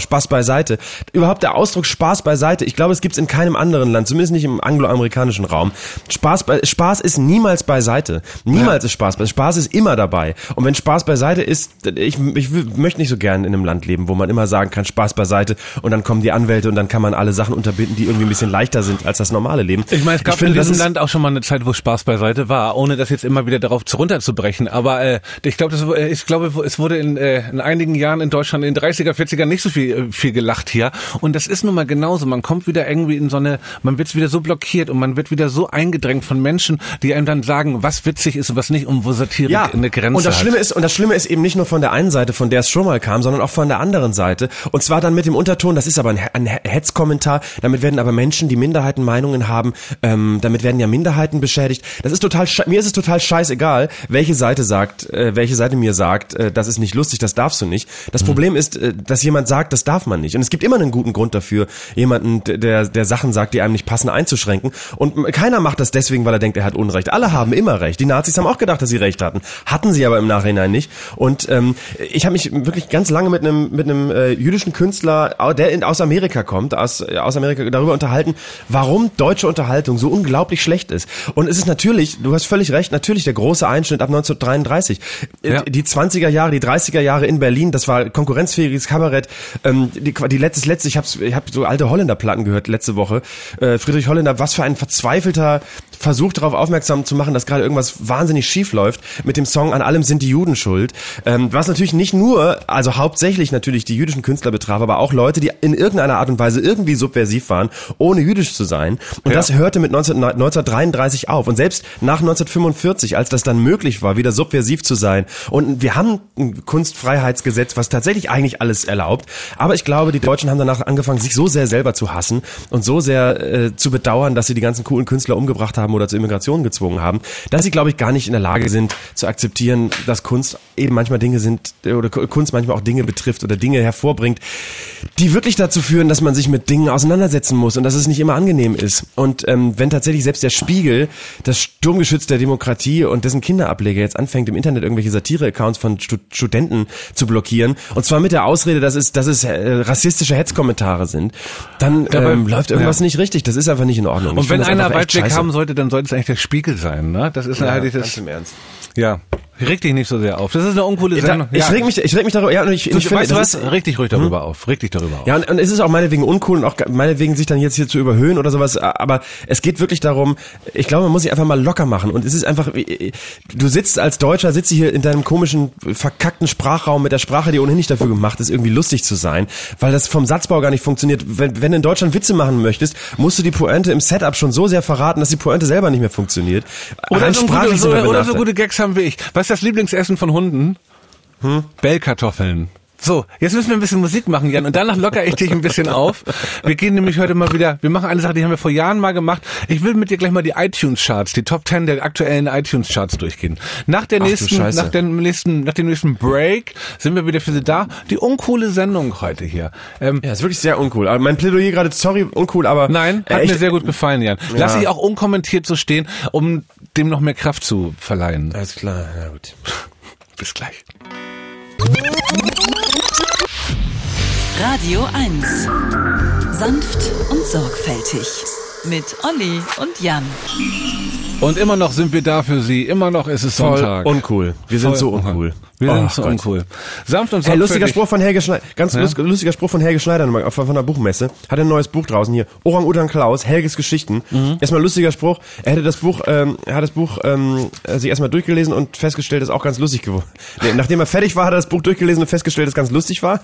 beiseite. Überhaupt der Ausdruck Spaß beiseite, ich glaube, es gibt's in keinem anderen Land, zumindest nicht im angloamerikanischen Raum. Spaß ist niemals beiseite. Niemals ist Spaß. Spaß ist immer dabei. Und wenn Spaß beiseite ist, ich möchte nicht so gern in einem Land leben, wo man immer sagen kann, Spaß beiseite und dann kommen die Anwälte und dann kann man alle Sachen unterbinden, die irgendwie ein bisschen leichter sind als das normale Leben.
Ich meine, es gab in diesem Land auch schon mal eine Zeit, wo Spaß beiseite war, ohne das jetzt immer wieder darauf runterzubrechen. Aber ich glaube, es wurde in einigen Jahren in Deutschland in den 30er, 40er nicht so viel gelacht hier. Und das ist nun mal genauso. Man kommt wieder irgendwie man wird wieder so blockiert und man wird wieder so eingedrängt von Menschen, die einem dann sagen, was witzig ist und was nicht und wo Satire eine Grenze
und das Schlimme ist eben nicht nur von der einen Seite, von der es schon mal kam, sondern auch von der anderen Seite. Und zwar dann mit dem Unterton, das ist aber ein Hetzkommentar, damit werden aber Menschen, die Minderheitenmeinungen haben, damit werden ja Minderheiten beschädigt. Mir ist es total scheißegal, welche Seite mir sagt, das ist nicht lustig, das darfst du nicht. Das Problem ist, dass jemand sagt, das darf man nicht. Und es gibt immer einen guten Grund dafür, jemanden, der Sachen sagt, die einem nicht passen, einzuschränken. Und keiner macht das deswegen, weil er denkt, er hat Unrecht. Alle haben immer Recht. Die Nazis haben auch gedacht, dass sie Recht hatten sie aber im Nachhinein nicht. Und ich habe mich wirklich ganz lange mit einem jüdischen Künstler, der aus Amerika kommt, aus Amerika darüber unterhalten, warum deutsche Unterhaltung so unglaublich schlecht ist. Und es ist natürlich, du hast völlig recht, natürlich der große Einschnitt ab 1933. Ja. Die 20er Jahre, die 30er Jahre in Berlin, das war konkurrenzfähiges Kabarett. Ich habe so alte Holländer-Platten gehört letzte Woche. Friedrich Holländer, was für ein verzweifelter Versuch darauf aufmerksam zu machen, dass gerade irgendwas wahnsinnig schief läuft mit dem Song An allem sind die Juden schuld. Was natürlich nicht nur, also hauptsächlich natürlich die jüdischen Künstler betraf, aber auch Leute, die in irgendeiner Art und Weise irgendwie subversiv waren, ohne jüdisch zu sein. Und das hörte mit 1933 auf. Und selbst nach 1945, als das dann möglich war, wieder subversiv zu sein. Und wir haben ein Kunstfreiheitsgesetz, was tatsächlich eigentlich alles erlaubt. Aber ich glaube, die Deutschen haben danach angefangen, sich so sehr selber zu hassen und so sehr zu bedauern, dass sie die ganzen coolen Künstler umgebracht haben oder zur Immigration gezwungen haben, dass sie, glaube ich, gar nicht in der Lage sind zu akzeptieren, dass Kunst eben manchmal Dinge sind oder Kunst manchmal auch Dinge betrifft oder Dinge hervorbringt, die wirklich dazu führen, dass man sich mit Dingen auseinandersetzen muss und dass es nicht immer angenehm ist. Und wenn tatsächlich selbst der Spiegel, das Sturmgeschütz der Demokratie und dessen Kinderableger jetzt anfängt, im Internet irgendwelche Satire-Accounts von Studenten zu blockieren, und zwar mit der Ausrede, dass es rassistische Hetzkommentare sind, dann läuft irgendwas nicht richtig. Das ist einfach nicht in Ordnung.
Und wenn einer Weitblick haben sollte, dann sollte es eigentlich der Spiegel sein, ne? Das ist halt
ganz im Ernst.
Ja. Reg dich nicht so sehr auf. Das ist eine uncoole Sendung.
Ich reg mich darüber, ja, und ich finde,
das ist richtig ruhig darüber auf. Reg dich darüber auf.
Ja, und es ist auch meinetwegen uncool und auch meinetwegen sich dann jetzt hier zu überhöhen oder sowas, aber es geht wirklich darum, ich glaube, man muss sich einfach mal locker machen und es ist einfach, du sitzt als Deutscher, hier in deinem komischen, verkackten Sprachraum mit der Sprache, die ohnehin nicht dafür gemacht ist, irgendwie lustig zu sein, weil das vom Satzbau gar nicht funktioniert. Wenn du in Deutschland Witze machen möchtest, musst du die Pointe im Setup schon so sehr verraten, dass die Pointe selber nicht mehr funktioniert.
Oder so gute Gags haben wie ich. Was ist das Lieblingsessen von Hunden? Bellkartoffeln. So, jetzt müssen wir ein bisschen Musik machen, Jan, und danach lockere ich dich ein bisschen auf. Wir gehen nämlich heute mal wieder, wir machen eine Sache, die haben wir vor Jahren mal gemacht. Ich will mit dir gleich mal die iTunes-Charts, die Top 10 der aktuellen iTunes-Charts durchgehen. Nach dem nächsten Break sind wir wieder für Sie da. Die uncoole Sendung heute hier.
Ja, ist wirklich sehr uncool. Aber mein Plädoyer gerade, sorry, uncool, aber...
Nein, hat mir sehr gut gefallen, Jan. Lass ich auch unkommentiert so stehen, um dem noch mehr Kraft zu verleihen.
Alles klar, na gut.
Bis gleich.
Radio 1. Sanft und sorgfältig. Mit Olli und Jan.
Und immer noch sind wir da für Sie. Immer noch ist es Sonntag.
Uncool. Wir sind so uncool.
Wir sind so uncool. Sanft und sorgfältig.
Lustiger Spruch von Helge Schneider. Lustiger Spruch von Helge Schneider von der Buchmesse. Hat ein neues Buch draußen hier. Orang-Utan Klaus, Helges Geschichten. Erstmal lustiger Spruch. Er hätte das Buch sich erstmal durchgelesen und festgestellt, ist auch ganz lustig geworden. Nee, nachdem er fertig war, hat er das Buch durchgelesen und festgestellt, dass es ganz lustig war.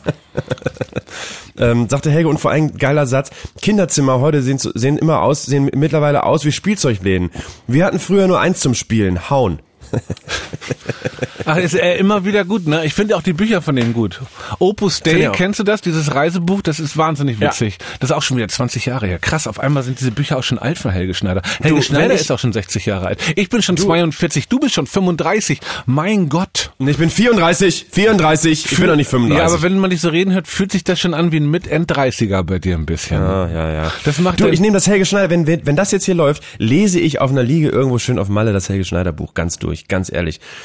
Sagte Helge, und vor allem geiler Satz: Kinderzimmer heute sehen mittlerweile aus wie Spielzeugläden. Wir hatten früher nur eins zum Spielen: Hauen.
Ach, ist immer wieder gut, ne? Ich finde auch die Bücher von denen gut. Opus Dei, kennst du das? Dieses Reisebuch, das ist wahnsinnig witzig. Ja. Das ist auch schon wieder 20 Jahre her. Krass, auf einmal sind diese Bücher auch schon alt von Helge Schneider. Helge Schneider ist auch schon 60 Jahre alt. Ich bin schon 42, du bist schon 35. Mein Gott.
Ich bin 34. Ich bin noch nicht 35.
Ja, aber wenn man dich so reden hört, fühlt sich das schon an wie ein Mit-End-30er bei dir ein bisschen.
Ja.
Das macht
ich nehme das Helge Schneider, wenn das jetzt hier läuft, lese ich auf einer Liege irgendwo schön auf Malle das Helge Schneider Buch ganz durch, ganz ehrlich. Ist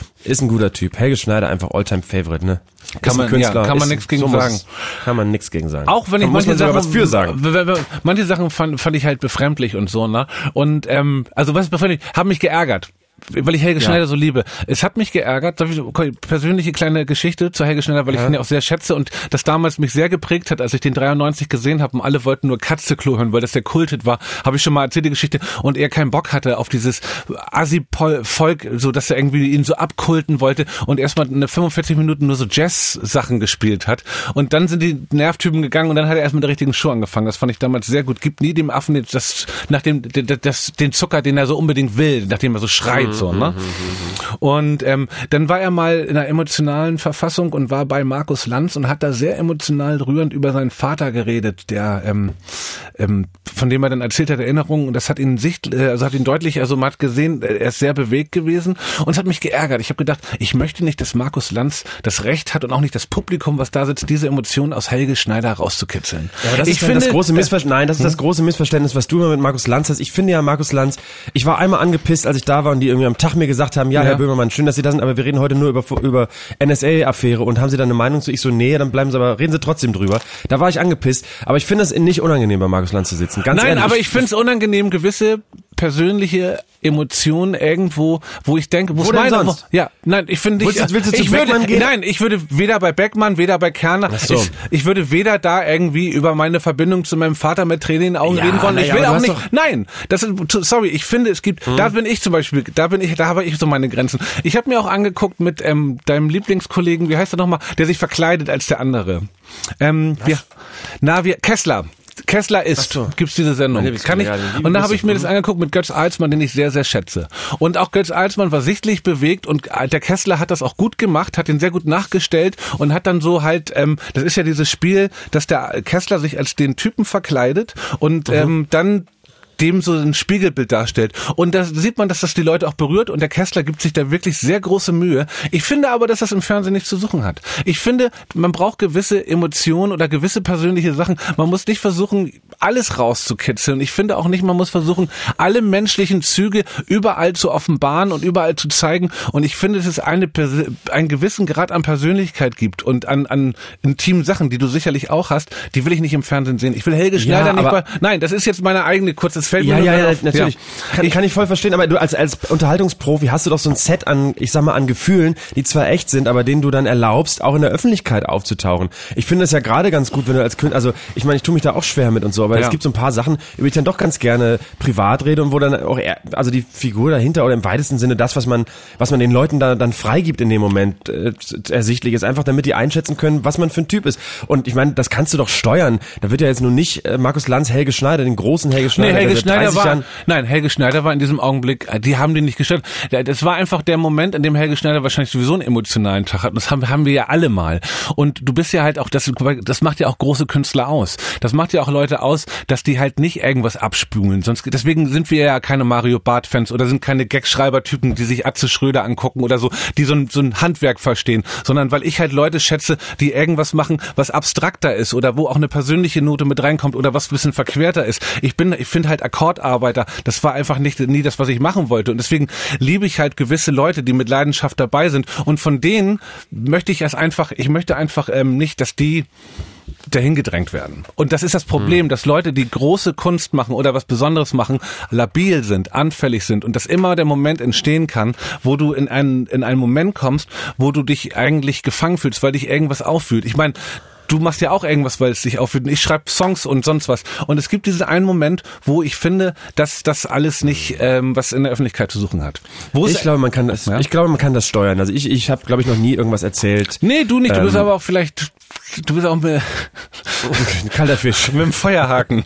ein guter Typ. Helge Schneider einfach All-Time-Favorite, ne?
Kann man nichts gegen sagen.
Kann man nichts gegen sagen.
Auch wenn ich manche Sachen
was für sagen.
Manche Sachen fand ich halt befremdlich und so, ne? Und also was befremdlich, haben mich geärgert. Weil ich Helge Schneider so liebe. Es hat mich geärgert, persönliche kleine Geschichte zu Helge Schneider, weil ich ihn ja auch sehr schätze und das damals mich sehr geprägt hat, als ich den 93 gesehen habe und alle wollten nur Katze-Klo hören, weil das der Kulthit war, habe ich schon mal erzählt die Geschichte und er keinen Bock hatte auf dieses Assi-Volk, so dass er irgendwie ihn so abkulten wollte und erstmal eine 45 Minuten nur so Jazz-Sachen gespielt hat und dann sind die Nervtypen gegangen und dann hat er erst mit der richtigen Show angefangen. Das fand ich damals sehr gut. Gibt nie dem Affen den Zucker, den er so unbedingt will, nachdem er so schreit. So, ne? Und dann war er mal in einer emotionalen Verfassung und war bei Markus Lanz und hat da sehr emotional rührend über seinen Vater geredet, der von dem er dann erzählt hat, Erinnerungen, und das hat ihn hat ihn deutlich, also man hat gesehen, er ist sehr bewegt gewesen und es hat mich geärgert. Ich habe gedacht, ich möchte nicht, dass Markus Lanz das Recht hat und auch nicht das Publikum, was da sitzt, diese Emotionen aus Helge Schneider rauszukitzeln.
Ja, aber das ist das große Missverständnis. Das ist das große Missverständnis, was du immer mit Markus Lanz hast. Ich finde ja, Markus Lanz, ich war einmal angepisst, als ich da war und die irgendwie am Tag mir gesagt haben, ja, Herr Böhmermann, schön, dass Sie da sind, aber wir reden heute nur über NSA-Affäre und haben Sie da eine Meinung zu? Ich so, nee, dann reden Sie trotzdem drüber. Da war ich angepisst, aber ich finde es nicht unangenehm, bei Markus Lanz zu sitzen. Ganz ehrlich.
Aber ich finde es unangenehm, gewisse persönliche Emotionen irgendwo, wo ich denke,
wo denn sonst?
Ich finde nicht.
Willst du zu Beckmann gehen?
Nein, ich würde weder bei Beckmann, weder bei Kerner.
So.
Ich würde weder da irgendwie über meine Verbindung zu meinem Vater mit Tränen in den Augen reden wollen. Ich will auch nicht. Nein, ich finde, es gibt, da bin ich zum Beispiel, da habe ich so meine Grenzen. Ich habe mir auch angeguckt mit deinem Lieblingskollegen, wie heißt er nochmal, der sich verkleidet als der andere. Kessler. Kessler ist, gibt's diese Sendung. Und da habe ich mir das angeguckt mit Götz Alsmann, den ich sehr, sehr schätze. Und auch Götz Alsmann war sichtlich bewegt und der Kessler hat das auch gut gemacht, hat ihn sehr gut nachgestellt und hat dann so halt, das ist ja dieses Spiel, dass der Kessler sich als den Typen verkleidet und dann dem so ein Spiegelbild darstellt. Und da sieht man, dass das die Leute auch berührt und der Kessler gibt sich da wirklich sehr große Mühe. Ich finde aber, dass das im Fernsehen nichts zu suchen hat. Ich finde, man braucht gewisse Emotionen oder gewisse persönliche Sachen. Man muss nicht versuchen, alles rauszukitzeln. Ich finde auch nicht, man muss versuchen, alle menschlichen Züge überall zu offenbaren und überall zu zeigen. Und ich finde, dass es einen gewissen Grad an Persönlichkeit gibt und an intimen Sachen, die du sicherlich auch hast, die will ich nicht im Fernsehen sehen. Ich will Helge Schneider nein, das ist jetzt meine eigene kurze
natürlich. Kann ich voll verstehen, aber du als Unterhaltungsprofi hast du doch so ein Set an Gefühlen, die zwar echt sind, aber denen du dann erlaubst, auch in der Öffentlichkeit aufzutauchen. Ich finde es ja gerade ganz gut, wenn du als Künstler, also ich meine, ich tue mich da auch schwer mit und so, aber es gibt so ein paar Sachen, über die ich dann doch ganz gerne privat rede und wo dann auch also die Figur dahinter oder im weitesten Sinne das, was man den Leuten da dann freigibt in dem Moment, ersichtlich ist, einfach damit die einschätzen können, was man für ein Typ ist. Und ich meine, das kannst du doch steuern. Da wird ja jetzt nur nicht Markus Lanz, Helge Schneider, den großen Helge Schneider,
Helge Schneider war in diesem Augenblick, die haben den nicht gestört. Das war einfach der Moment, in dem Helge Schneider wahrscheinlich sowieso einen emotionalen Tag hat. Und das haben wir ja alle mal. Und du bist ja halt auch, das macht ja auch große Künstler aus. Das macht ja auch Leute aus, dass die halt nicht irgendwas abspulen. Deswegen sind wir ja keine Mario Barth-Fans oder sind keine Gagschreiber-Typen, die sich Atze Schröder angucken oder so, die so ein Handwerk verstehen. Sondern weil ich halt Leute schätze, die irgendwas machen, was abstrakter ist oder wo auch eine persönliche Note mit reinkommt oder was ein bisschen verquerter ist. Ich finde halt Akkordarbeiter, das war einfach nie das, was ich machen wollte. Und deswegen liebe ich halt gewisse Leute, die mit Leidenschaft dabei sind. Und von denen möchte ich möchte einfach nicht, dass die dahin gedrängt werden. Und das ist das Problem, dass Leute, die große Kunst machen oder was Besonderes machen, labil sind, anfällig sind und dass immer der Moment entstehen kann, wo du in einen Moment kommst, wo du dich eigentlich gefangen fühlst, weil dich irgendwas auffühlt. Ich meine, du machst ja auch irgendwas, weil es dich auffühlt. Ich schreibe Songs und sonst was. Und es gibt diesen einen Moment, wo ich finde, dass das alles nicht was in der Öffentlichkeit zu suchen hat.
Ich glaube, man kann das steuern. Also ich habe, glaube ich, noch nie irgendwas erzählt.
Nee, du nicht. Du bist aber auch vielleicht... Du bist auch ein
kalter Fisch.
Mit dem Feuerhaken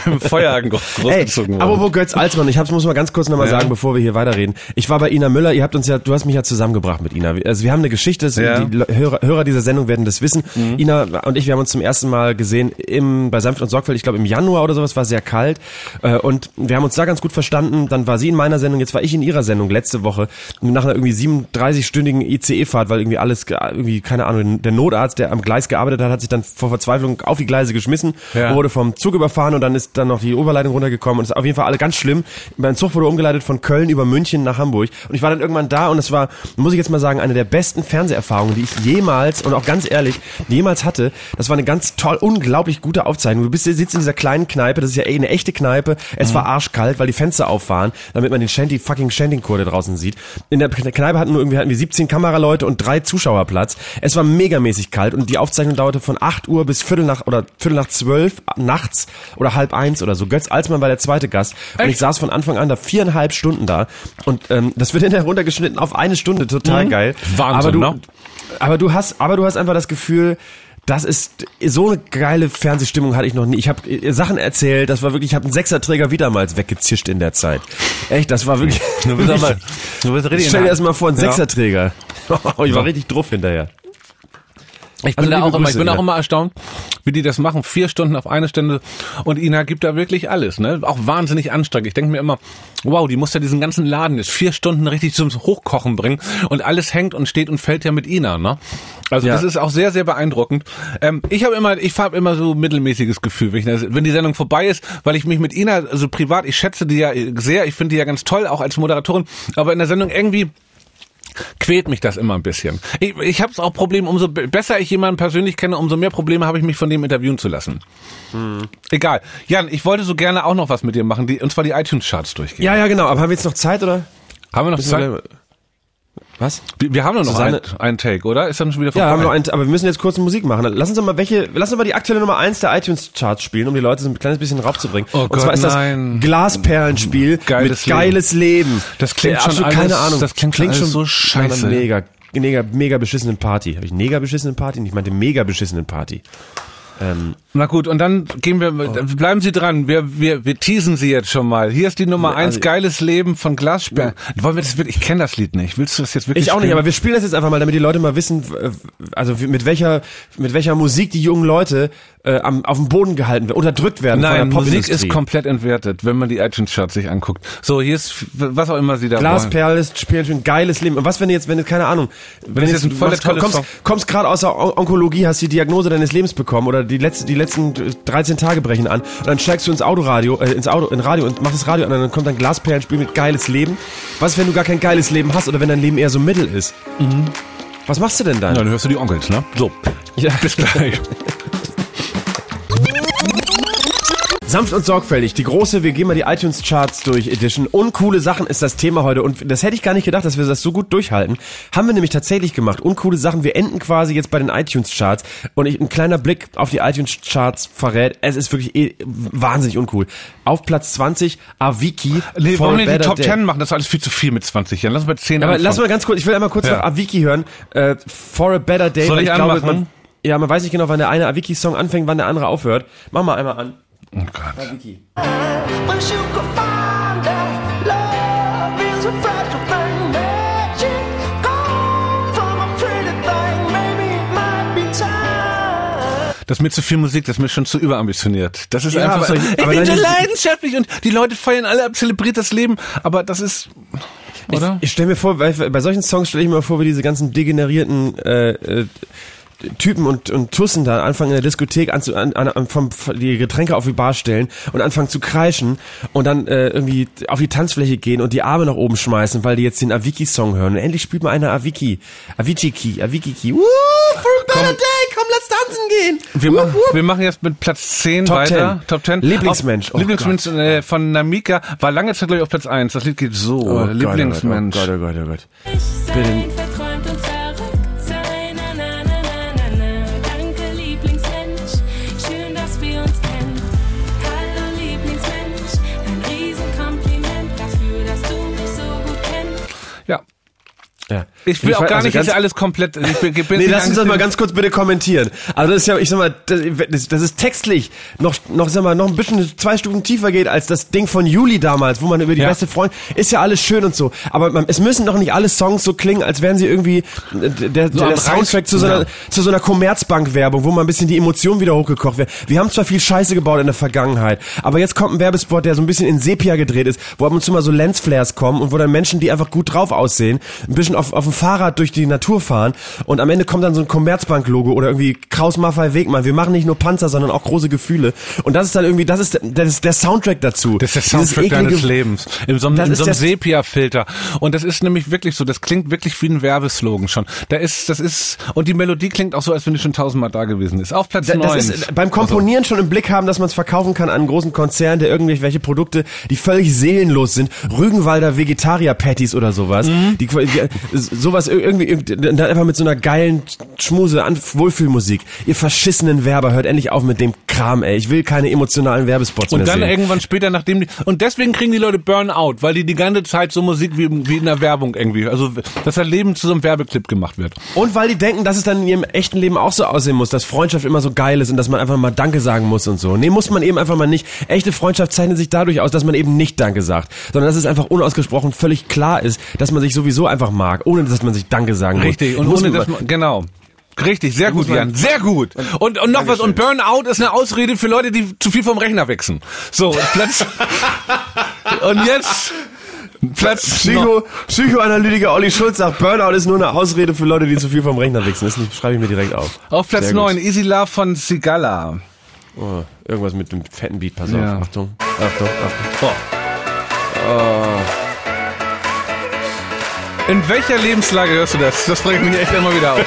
großgezogen worden.
Apropos Götz Alsmann, muss mal ganz kurz nochmal sagen, bevor wir hier weiterreden. Ich war bei Ina Müller, du hast mich ja zusammengebracht mit Ina. Also wir haben eine Geschichte, die Hörer dieser Sendung werden das wissen. Ina und ich, wir haben uns zum ersten Mal gesehen bei Sanft und Sorgfältig, ich glaube im Januar oder sowas, war sehr kalt. Und wir haben uns da ganz gut verstanden. Dann war sie in meiner Sendung, jetzt war ich in ihrer Sendung letzte Woche. Nach einer irgendwie 37-stündigen ICE-Fahrt, weil irgendwie keine Ahnung, der Notarzt, der am Gleis gearbeitet gearbeitet hat, hat sich dann vor Verzweiflung auf die Gleise geschmissen, wurde vom Zug überfahren und dann ist dann noch die Oberleitung runtergekommen und es ist auf jeden Fall alle ganz schlimm. Mein Zug wurde umgeleitet von Köln über München nach Hamburg und ich war dann irgendwann da und es war, muss ich jetzt mal sagen, eine der besten Fernseherfahrungen, die ich jemals und auch ganz ehrlich jemals hatte. Das war eine ganz toll, unglaublich gute Aufzeichnung. Du sitzt in dieser kleinen Kneipe, das ist ja eine echte Kneipe. Es war arschkalt, weil die Fenster auf waren, damit man den Shanty-Chor da draußen sieht. In der Kneipe hatten wir 17 Kameraleute und 3 Zuschauerplatz. Es war megamäßig kalt und die Aufzeichnung dauerte von 8 Uhr bis Viertel nach 12 nachts oder 12:30 oder so. Götz Alsmann war der zweite Gast und ich saß von Anfang an da 4,5 Stunden da und das wird hinterher runtergeschnitten auf 1 Stunde, total geil.
Wahnsinn,
aber du hast einfach das Gefühl, das ist so eine geile Fernsehstimmung hatte ich noch nie. Ich habe Sachen erzählt, das war wirklich, ich habe einen 6er-Träger wiedermals weggezischt in der Zeit. Echt, das war wirklich.
Du bist richtig.
Stell dir erst mal vor, einen 6er-Träger. Ich war richtig drauf hinterher.
Ich bin auch immer erstaunt, wie die das machen. 4 Stunden auf 1 Stunde und Ina gibt da wirklich alles, ne? Auch wahnsinnig anstrengend. Ich denke mir immer, wow, die muss ja diesen ganzen Laden jetzt 4 Stunden richtig zum Hochkochen bringen und alles hängt und steht und fällt ja mit Ina, ne? Also das ist auch sehr, sehr beeindruckend. Ich habe immer so mittelmäßiges Gefühl, wenn die Sendung vorbei ist, weil ich mich mit Ina, also privat, ich schätze die ja sehr, ich finde die ja ganz toll, auch als Moderatorin, aber in der Sendung irgendwie quält mich das immer ein bisschen. Ich habe es auch Probleme, umso besser ich jemanden persönlich kenne, umso mehr Probleme habe ich mich von dem interviewen zu lassen. Egal. Jan, ich wollte so gerne auch noch was mit dir machen, und zwar die iTunes-Charts durchgehen.
Ja, genau. Aber haben wir jetzt noch Zeit, oder?
Haben wir noch Zeit?
Was?
Wir haben noch einen Take, oder? Ist dann schon wieder vorbei?
Ja, haben wir noch einen, aber wir müssen jetzt kurz Musik machen. Lass uns mal die aktuelle Nummer 1 der iTunes-Charts spielen, um die Leute so ein kleines bisschen raufzubringen.
Oh
und
Gott,
zwar ist das Glasperlenspiel mit Geiles Leben.
Das klingt schon alles, keine Ahnung. Das klingt schon so scheiße.
Mega beschissenen Party. Habe ich Neger beschissenen Party? Ich meinte mega beschissenen Party.
Na gut, und dann bleiben Sie dran. Wir teasen Sie jetzt schon mal. Hier ist die Nummer 1, Geiles Leben von Glasperlen. Wollen wir das wirklich? Ich kenne das Lied nicht. Willst du das jetzt wirklich?
Ich auch nicht, aber wir spielen das jetzt einfach mal, damit die Leute mal wissen, also mit welcher Musik die jungen Leute auf dem Boden gehalten werden, unterdrückt werden.
Nein, Musik ist komplett entwertet, wenn man die iTunes-Charts sich anguckt. So, hier ist, was auch immer Sie da wollen.
Glasperlen spielen schon Geiles Leben. Und was, wenn du keine Ahnung, wenn du jetzt kommst gerade aus der Onkologie, hast die Diagnose deines Lebens bekommen oder die letzten 13 Tage brechen an und dann steigst du ins Radio und machst das Radio an und dann kommt ein Glasperlenspiel mit Geiles Leben. Was, wenn du gar kein geiles Leben hast oder wenn dein Leben eher so mittel ist? Was machst du denn dann?
Dann hörst du die Onkels, ne? So.
Ja. Bis gleich. Sanft und sorgfältig, die große, wir gehen mal die iTunes-Charts durch Edition. Uncoole Sachen ist das Thema heute und das hätte ich gar nicht gedacht, dass wir das so gut durchhalten. Haben wir nämlich tatsächlich gemacht. Uncoole Sachen, wir enden quasi jetzt bei den iTunes-Charts und ein kleiner Blick auf die iTunes-Charts verrät, es ist wirklich wahnsinnig uncool. Auf Platz 20, Avicii.
Nee, wollen wir die Top 10 machen? Das ist alles viel zu viel mit 20 Jahren. Lass mal 10
Aber lass mal ganz kurz, ich will einmal kurz noch Avicii hören. For a Better Day.
Soll ich anmachen?
Man weiß nicht genau, wann der eine Avicii-Song anfängt, wann der andere aufhört. Mach mal einmal an.
Oh Gott.
Avicii.
Das ist mir zu viel Musik, das ist mir schon zu überambitioniert. Das ist
ja,
einfach so. Ich
aber
bin so leidenschaftlich und die Leute feiern alle, zelebriert das Leben, aber das ist, oder? Ich
stelle mir vor, bei solchen Songs stelle ich mir vor, wie diese ganzen degenerierten Typen und Tussen da anfangen in der Diskothek die Getränke auf die Bar stellen und anfangen zu kreischen und dann irgendwie auf die Tanzfläche gehen und die Arme nach oben schmeißen, weil die jetzt den Avicii-Song hören. Und endlich spielt mal einer Avicii. Avicii. For a better day, komm, lass tanzen gehen.
Wir machen jetzt mit Platz 10
Top
weiter.
10.
Top 10.
Lieblingsmensch.
Lieblingsmensch von Namika war lange Zeit, glaube ich, auf Platz 1. Das Lied geht so. Lieblingsmensch.
Oh Gott.
Bitte. Verträumt und verrückt sein. Danke, Lieblingsmensch. Schön, dass wir uns kennen. Hallo, Lieblingsmensch. Ein Riesenkompliment dafür, dass du mich so gut kennst.
Ja.
Ja.
Ich will auch gar nicht jetzt alles komplett.
Nee, lass uns das mal ganz kurz bitte kommentieren. Also das ist ja, ich sag mal, das ist textlich noch ein bisschen 2 Stufen tiefer geht als das Ding von Juli damals, wo man über die beste Freundin, ist ja alles schön und so. Aber es müssen doch nicht alle Songs so klingen, als wären sie irgendwie der Soundtrack zu so einer Commerzbank-Werbung, wo man ein bisschen die Emotionen wieder hochgekocht wird. Wir haben zwar viel Scheiße gebaut in der Vergangenheit, aber jetzt kommt ein Werbespot, der so ein bisschen in Sepia gedreht ist, wo ab und zu mal so Lensflares kommen und wo dann Menschen, die einfach gut drauf aussehen, ein bisschen auf dem Fahrrad durch die Natur fahren und am Ende kommt dann so ein Commerzbank-Logo oder irgendwie Kraus Maffei Wegmann. Wir machen nicht nur Panzer, sondern auch große Gefühle. Und das ist dann irgendwie, das ist der Soundtrack dazu.
Das ist der Soundtrack deines Lebens. In so einem Sepia-Filter. Und das ist nämlich wirklich so, das klingt wirklich wie ein Werbeslogan schon. Und die Melodie klingt auch so, als wenn die schon 1000-mal da gewesen ist. Auf Platz 9.
Das ist beim Komponieren schon im Blick haben, dass man es verkaufen kann an einen großen Konzern, der irgendwelche Produkte, die völlig seelenlos sind. Rügenwalder Vegetarier-Patties oder sowas. Sowas irgendwie, dann einfach mit so einer geilen Schmuse an Wohlfühlmusik. Ihr verschissenen Werber, hört endlich auf mit dem Kram, ey. Ich will keine emotionalen Werbespots mehr sehen.
Und dann irgendwann später, und deswegen kriegen die Leute Burnout, weil die ganze Zeit so Musik wie in der Werbung irgendwie, also dass das Leben zu so einem Werbeclip gemacht wird.
Und weil die denken, dass es dann in ihrem echten Leben auch so aussehen muss, dass Freundschaft immer so geil ist und dass man einfach mal Danke sagen muss und so. Nee, muss man eben einfach mal nicht. Echte Freundschaft zeichnet sich dadurch aus, dass man eben nicht Danke sagt, sondern dass es einfach unausgesprochen völlig klar ist, dass man sich sowieso einfach mag, ohne dass man sich Danke sagen muss.
Richtig, und ohne dass man, genau. Richtig, sehr gut, Jan, sehr gut. Und noch Dankeschön. Was, und Burnout ist eine Ausrede für Leute, die zu viel vom Rechner wechseln. So, und jetzt...
Psychoanalytiker Olli Schulz sagt, Burnout ist nur eine Ausrede für Leute, die zu viel vom Rechner wechseln. Das schreibe ich mir direkt auf.
Auf Platz 9, Easy Love von Sigala.
Oh, irgendwas mit dem fetten Beat, pass
Ja.
auf. Achtung. Oh.
In welcher Lebenslage hörst du das? Das frage ich mich echt immer wieder auf.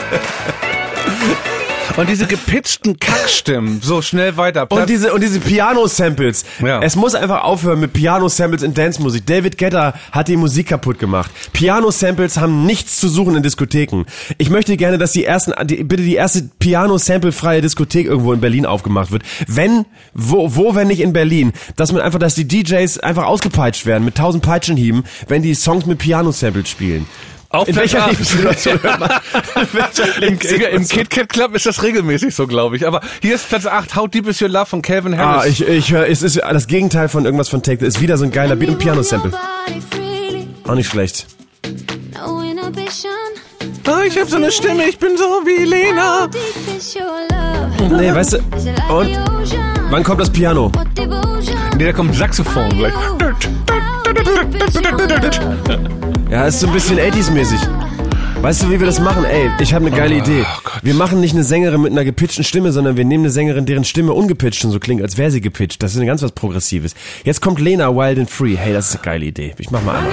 Und diese gepitchten Kackstimmen, so schnell weiter.
Und diese Piano-Samples.
Ja.
Es muss einfach aufhören mit Piano-Samples in Dance-Musik. David Guetta hat die Musik kaputt gemacht. Piano-Samples haben nichts zu suchen in Diskotheken. Ich möchte gerne, dass die erste Piano-Sample-freie Diskothek irgendwo in Berlin aufgemacht wird. Wenn nicht in Berlin. Dass die DJs einfach ausgepeitscht werden mit 1000 Peitschenhieben, wenn die Songs mit Piano-Samples spielen.
Auf
in welcher
Lebenssituation hört man? Im Kit Kat Club ist das regelmäßig so, glaube ich. Aber hier ist Platz 8, How Deep Is Your Love von Calvin Harris.
Ich höre, es ist das Gegenteil von irgendwas von Take. Es ist wieder so ein geiler Beat und Piano-Sample. Auch nicht schlecht.
Ich habe so eine Stimme, ich bin so wie Lena.
Nee, weißt du, und wann kommt das Piano?
Nee, da kommt Saxophon gleich.
Ja, ist so ein bisschen 80s-mäßig. Weißt du, wie wir das machen? Ey, ich habe eine geile Idee. Wir machen nicht eine Sängerin mit einer gepitchten Stimme, sondern wir nehmen eine Sängerin, deren Stimme ungepitcht und so klingt, als wäre sie gepitcht. Das ist ganz was Progressives. Jetzt kommt Lena, Wild and Free. Hey, das ist eine geile Idee. Ich mach mal einmal.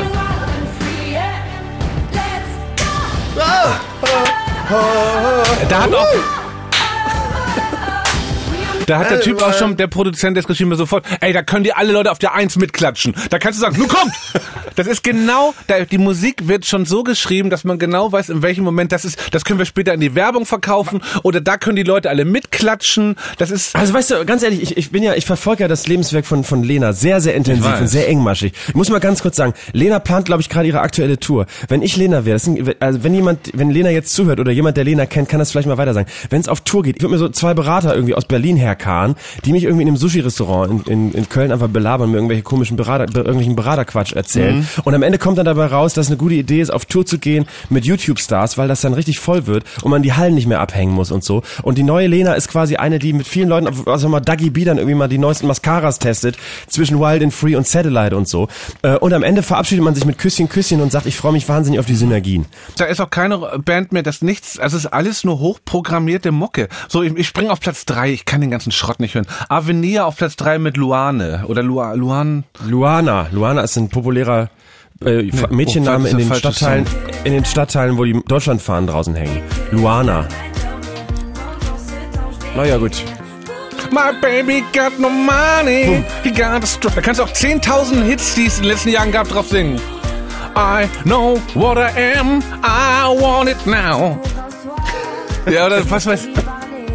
Da hat der Typ auch schon, der Produzent, der geschrieben mir sofort, ey, da können die alle Leute auf der 1 mitklatschen. Da kannst du sagen, nun kommt! Das ist genau, die Musik wird schon so geschrieben, dass man genau weiß, in welchem Moment das ist. Das können wir später in die Werbung verkaufen oder da können die Leute alle mitklatschen. Das ist...
Also weißt du, ganz ehrlich, ich verfolge ja das Lebenswerk von Lena sehr, sehr intensiv und sehr engmaschig. Ich muss mal ganz kurz sagen, Lena plant, glaube ich, gerade ihre aktuelle Tour. Wenn ich Lena wäre, wenn Lena jetzt zuhört oder jemand, der Lena kennt, kann das vielleicht mal weiter sagen. Wenn es auf Tour geht, ich würde mir so 2 Berater irgendwie aus Berlin herkarren, die mich irgendwie in einem Sushi-Restaurant in Köln einfach belabern, mir irgendwelche komischen irgendwelchen Beraterquatsch erzählen. Und am Ende kommt dann dabei raus, dass eine gute Idee ist, auf Tour zu gehen mit YouTube-Stars, weil das dann richtig voll wird und man die Hallen nicht mehr abhängen muss und so. Und die neue Lena ist quasi eine, die mit vielen Leuten, also mal Dougie B dann irgendwie mal die neuesten Mascaras testet, zwischen Wild and Free und Satellite und so. Und am Ende verabschiedet man sich mit Küsschen und sagt, ich freue mich wahnsinnig auf die Synergien.
Da ist auch keine Band mehr, das nichts, also es ist alles nur hochprogrammierte Mucke. So, ich springe auf Platz 3, ich kann den ganzen Schrott nicht hören. Avenir auf Platz 3 mit Luane oder Luana.
Luana ist ein populärer Mädchenname in den Stadtteilen, wo die Deutschlandfahnen draußen hängen. Luana. Naja, gut.
My baby got no money, he got a strap. Da kannst du auch 10.000 Hits, die es in den letzten Jahren gab, drauf singen. I know what I am, I want it now. Ja, oder was weiß ich.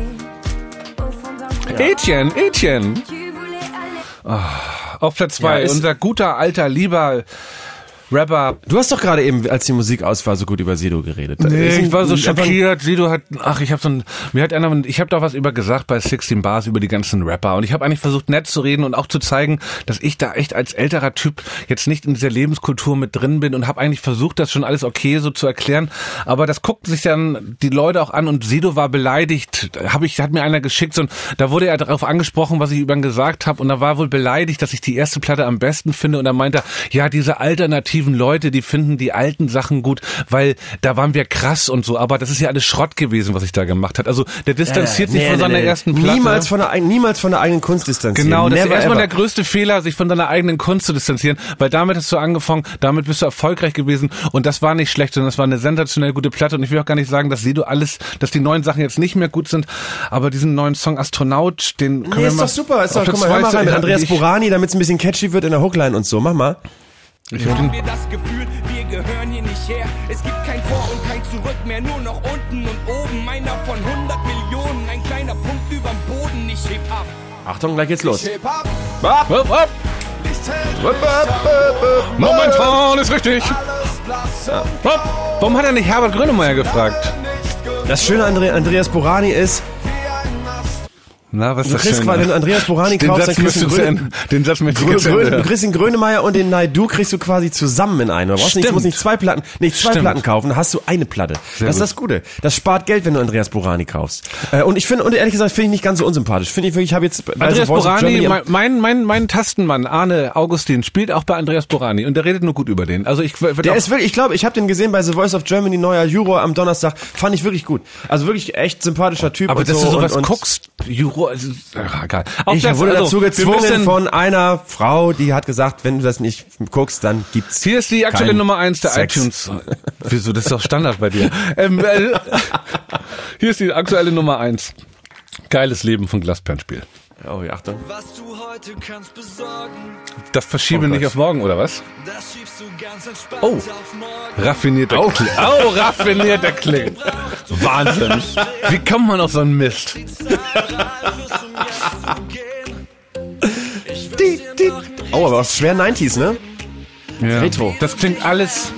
Etienne. Oh, auf Platz 2,
Ja,
unser guter, alter, lieber Rapper.
Du hast doch gerade eben, als die Musik aus war, so gut über Sido geredet.
Nee, ich war so schockiert. Sido hat, ich habe da was über gesagt bei 16 Bars über die ganzen Rapper und ich habe eigentlich versucht nett zu reden und auch zu zeigen, dass ich da echt als älterer Typ jetzt nicht in dieser Lebenskultur mit drin bin und habe eigentlich versucht, das schon alles okay so zu erklären, aber das guckten sich dann die Leute auch an und Sido war beleidigt. Hat mir einer geschickt und da wurde er darauf angesprochen, was ich über ihn gesagt habe und da war wohl beleidigt, dass ich die erste Platte am besten finde und er meinte, ja, diese alternative konservativen Leute, die finden die alten Sachen gut, weil da waren wir krass und so, aber das ist ja alles Schrott gewesen, was ich da gemacht hat. Also der distanziert sich von seiner ersten Platte.
Niemals von der eigenen Kunst distanzieren.
Genau, das ist erstmal
ever.
der größte Fehler, sich von deiner eigenen Kunst zu distanzieren, weil damit hast du angefangen, damit bist du erfolgreich gewesen und das war nicht schlecht, sondern das war eine sensationell gute Platte und ich will auch gar nicht sagen, dass die neuen Sachen jetzt nicht mehr gut sind, aber diesen neuen Song Astronaut, den können wir
ist
mal...
doch super, ist doch,
auf
guck mal, hör mal rein mit Andreas Borani, damit es ein bisschen catchy wird in der Hookline und so, mach mal.
Haben wir das Gefühl, wir gehören hier nicht her. Es gibt kein Vor und kein Zurück mehr, nur noch unten und oben. Einer von 100 Millionen, ein kleiner Punkt überm Boden. Ich heb ab.
Achtung, gleich geht's los.
Momentan ist richtig. Warum hat er nicht Herbert Grönemeyer gefragt?
Das Schöne an Andreas Borani ist,
Na, was ist
du
das
kriegst
Schöne?
quasi, wenn du Andreas Borani
Den
kaufst, dann
Satz
kriegst du
den Satz möchte ich jetzt
du
hören.
kriegst den Grönemeyer und den Naidu kriegst du quasi zusammen in einen. Du brauchst nicht,
Stimmt.
musst nicht zwei Platten kaufen, dann hast du eine Platte.
Sehr
Das ist
gut.
das Gute. Das spart Geld, wenn du Andreas Borani kaufst. Und ehrlich gesagt, finde ich nicht ganz so unsympathisch. Finde ich wirklich, ich habe jetzt bei
Andreas
The Voice of
Borani,
Germany
mein Tastenmann Arne Augustin spielt auch bei Andreas Borani und der redet nur gut über den. Also ich
der ist wirklich, ich glaube, ich habe den gesehen bei The Voice of Germany, neuer Juror am Donnerstag, fand ich wirklich gut. Also wirklich echt sympathischer Typ.
aber
und
dass
so
du sowas
und
guckst, Juro, egal. Auch
Ich
das,
wurde
also,
dazu
wir
gezwungen
müssen-
von einer Frau, die hat gesagt, wenn du das nicht guckst, dann gibt's
Hier ist die aktuelle
kein
Nummer 1 der
Sex.
iTunes. Wieso, das ist doch Standard bei dir. Hier ist die aktuelle Nummer 1. Geiles Leben von Glasperlenspiel.
Oh, ja, Achtung.
Was du heute kannst besorgen,
Das verschiebe
Oh
nicht
Gott.
auf morgen, oder was?
das schiebst du ganz entspannt
Oh.
auf morgen.
Raffinierter Klick. Oh, raffinierter Klick. Wahnsinn. Wie kommt man auf so einen Mist?
Oh, aber auch schwer 90s, ne?
Ja.
Retro.
Das klingt alles...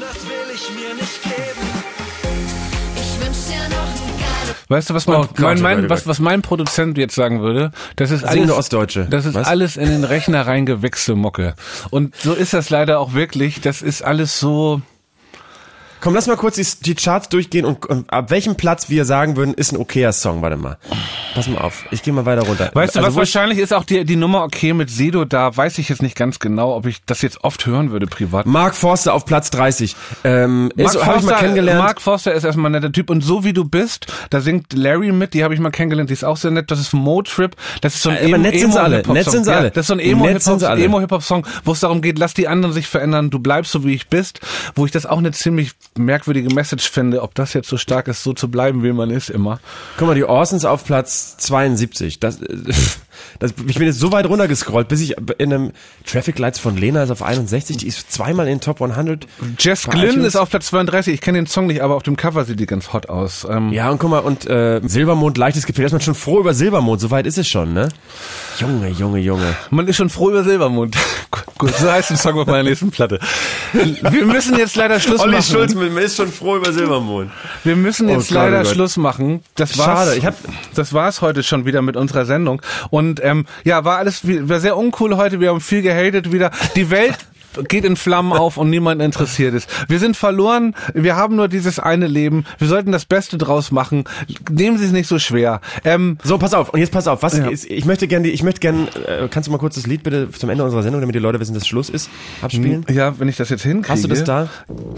Weißt du, was
Oh Gott,
was mein Produzent jetzt sagen würde? Das ist
Singende
alles,
Ostdeutsche.
das ist
Was?
alles in den Rechner reingewichste Mucke. Und so ist das leider auch wirklich. Das ist alles so...
Komm, lass mal kurz die Charts durchgehen und ab welchem Platz wir sagen würden, ist ein okayer Song. Warte mal. Pass mal auf. Ich gehe mal weiter runter.
Weißt du, was
wo ich-
wahrscheinlich ist auch die Nummer okay mit Sedo, da weiß ich jetzt nicht ganz genau, ob ich das jetzt oft hören würde privat.
Mark Forster auf Platz 30. Habe ich mal kennengelernt.
Mark Forster ist erstmal ein netter Typ und so wie du bist, da singt Larry mit, die habe ich mal kennengelernt, die ist auch sehr nett, das ist Mo-Trip, das ist so ein
Aber nett sind sie alle,
Emo-Hip-Hop-Song.
nett sind sie alle.
Ja, das ist so ein
Nett sind sie alle.
Emo-Hip-Hop-Song, wo es darum geht, lass die anderen sich verändern, du bleibst so wie ich bist, wo ich das auch eine ziemlich merkwürdige Message finde, ob das jetzt so stark ist, so zu bleiben, wie man ist immer.
Guck mal, die Orsons auf Platz 72. Ich bin jetzt so weit runtergescrollt, bis ich in einem Traffic Lights von Lena ist auf 61, die ist zweimal in den Top 100.
Jess
Bei
Glynn
iTunes.
ist auf Platz 32, ich kenne den Song nicht, aber auf dem Cover sieht die ganz hot aus.
Ja, und guck mal, und Silbermond, leichtes Gepäck, da ist man schon froh über Silbermond, so weit ist es schon, ne? Junge.
Man ist schon froh über Silbermond. Gut, so heißt der Song auf meiner nächsten Platte. Wir müssen jetzt leider Schluss
Olli
machen.
Schulz, man ist schon froh über Silbermond.
Wir müssen jetzt
Oh Gott,
leider
oh Gott.
Schluss machen. Das war's.
Schade,
Das war's heute schon wieder mit unserer Sendung. Und ja, war sehr uncool heute. Wir haben viel gehatet wieder. Die Welt geht in Flammen auf und niemand interessiert ist. Wir sind verloren. Wir haben nur dieses eine Leben. Wir sollten das Beste draus machen. Nehmen Sie es nicht so schwer.
So, pass auf. Und jetzt pass auf.
Ja.
Ich möchte gern, kannst du mal kurz das Lied bitte zum Ende unserer Sendung, damit die Leute wissen, dass Schluss ist, abspielen?
Ja, wenn ich das jetzt hinkriege.
Hast du das da?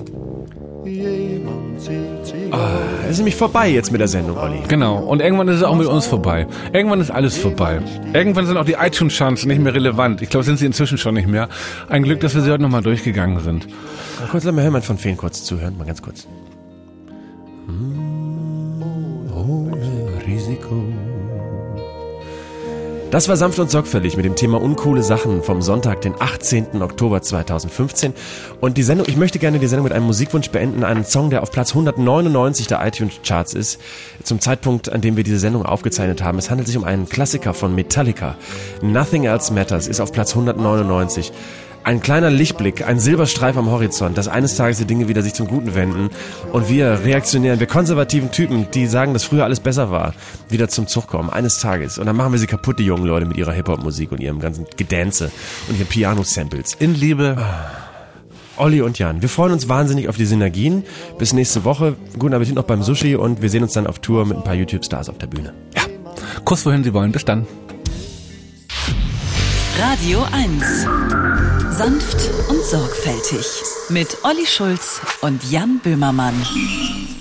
Es ist nämlich vorbei jetzt mit der Sendung, Olli.
Genau. Und irgendwann ist es auch mit uns vorbei. Irgendwann ist alles vorbei. Irgendwann sind auch die iTunes-Charts nicht mehr relevant. Ich glaube, sind sie inzwischen schon nicht mehr. Ein Glück, dass wir sie heute nochmal durchgegangen sind.
Kurz, lass mal Hermann von Feen kurz zuhören, mal ganz kurz. Ohne Risiko. Das war sanft und sorgfältig mit dem Thema uncoole Sachen vom Sonntag, den 18. Oktober 2015. Und die Sendung, ich möchte gerne die Sendung mit einem Musikwunsch beenden, einen Song, der auf Platz 199 der iTunes-Charts ist, zum Zeitpunkt, an dem wir diese Sendung aufgezeichnet haben. Es handelt sich um einen Klassiker von Metallica. Nothing Else Matters ist auf Platz 199. Ein kleiner Lichtblick, ein Silberstreif am Horizont, dass eines Tages die Dinge wieder sich zum Guten wenden und wir reaktionären, wir konservativen Typen, die sagen, dass früher alles besser war, wieder zum Zug kommen, eines Tages. Und dann machen wir sie kaputt, die jungen Leute, mit ihrer Hip-Hop-Musik und ihrem ganzen Gedance und ihren Piano-Samples.
In Liebe.
Olli und Jan, wir freuen uns wahnsinnig auf die Synergien. Bis nächste Woche. Guten Appetit noch beim Sushi und wir sehen uns dann auf Tour mit ein paar YouTube-Stars auf der Bühne.
Ja. Kuss, wohin Sie wollen. Bis dann.
Radio 1. Sanft und sorgfältig. mit Olli Schulz und Jan Böhmermann.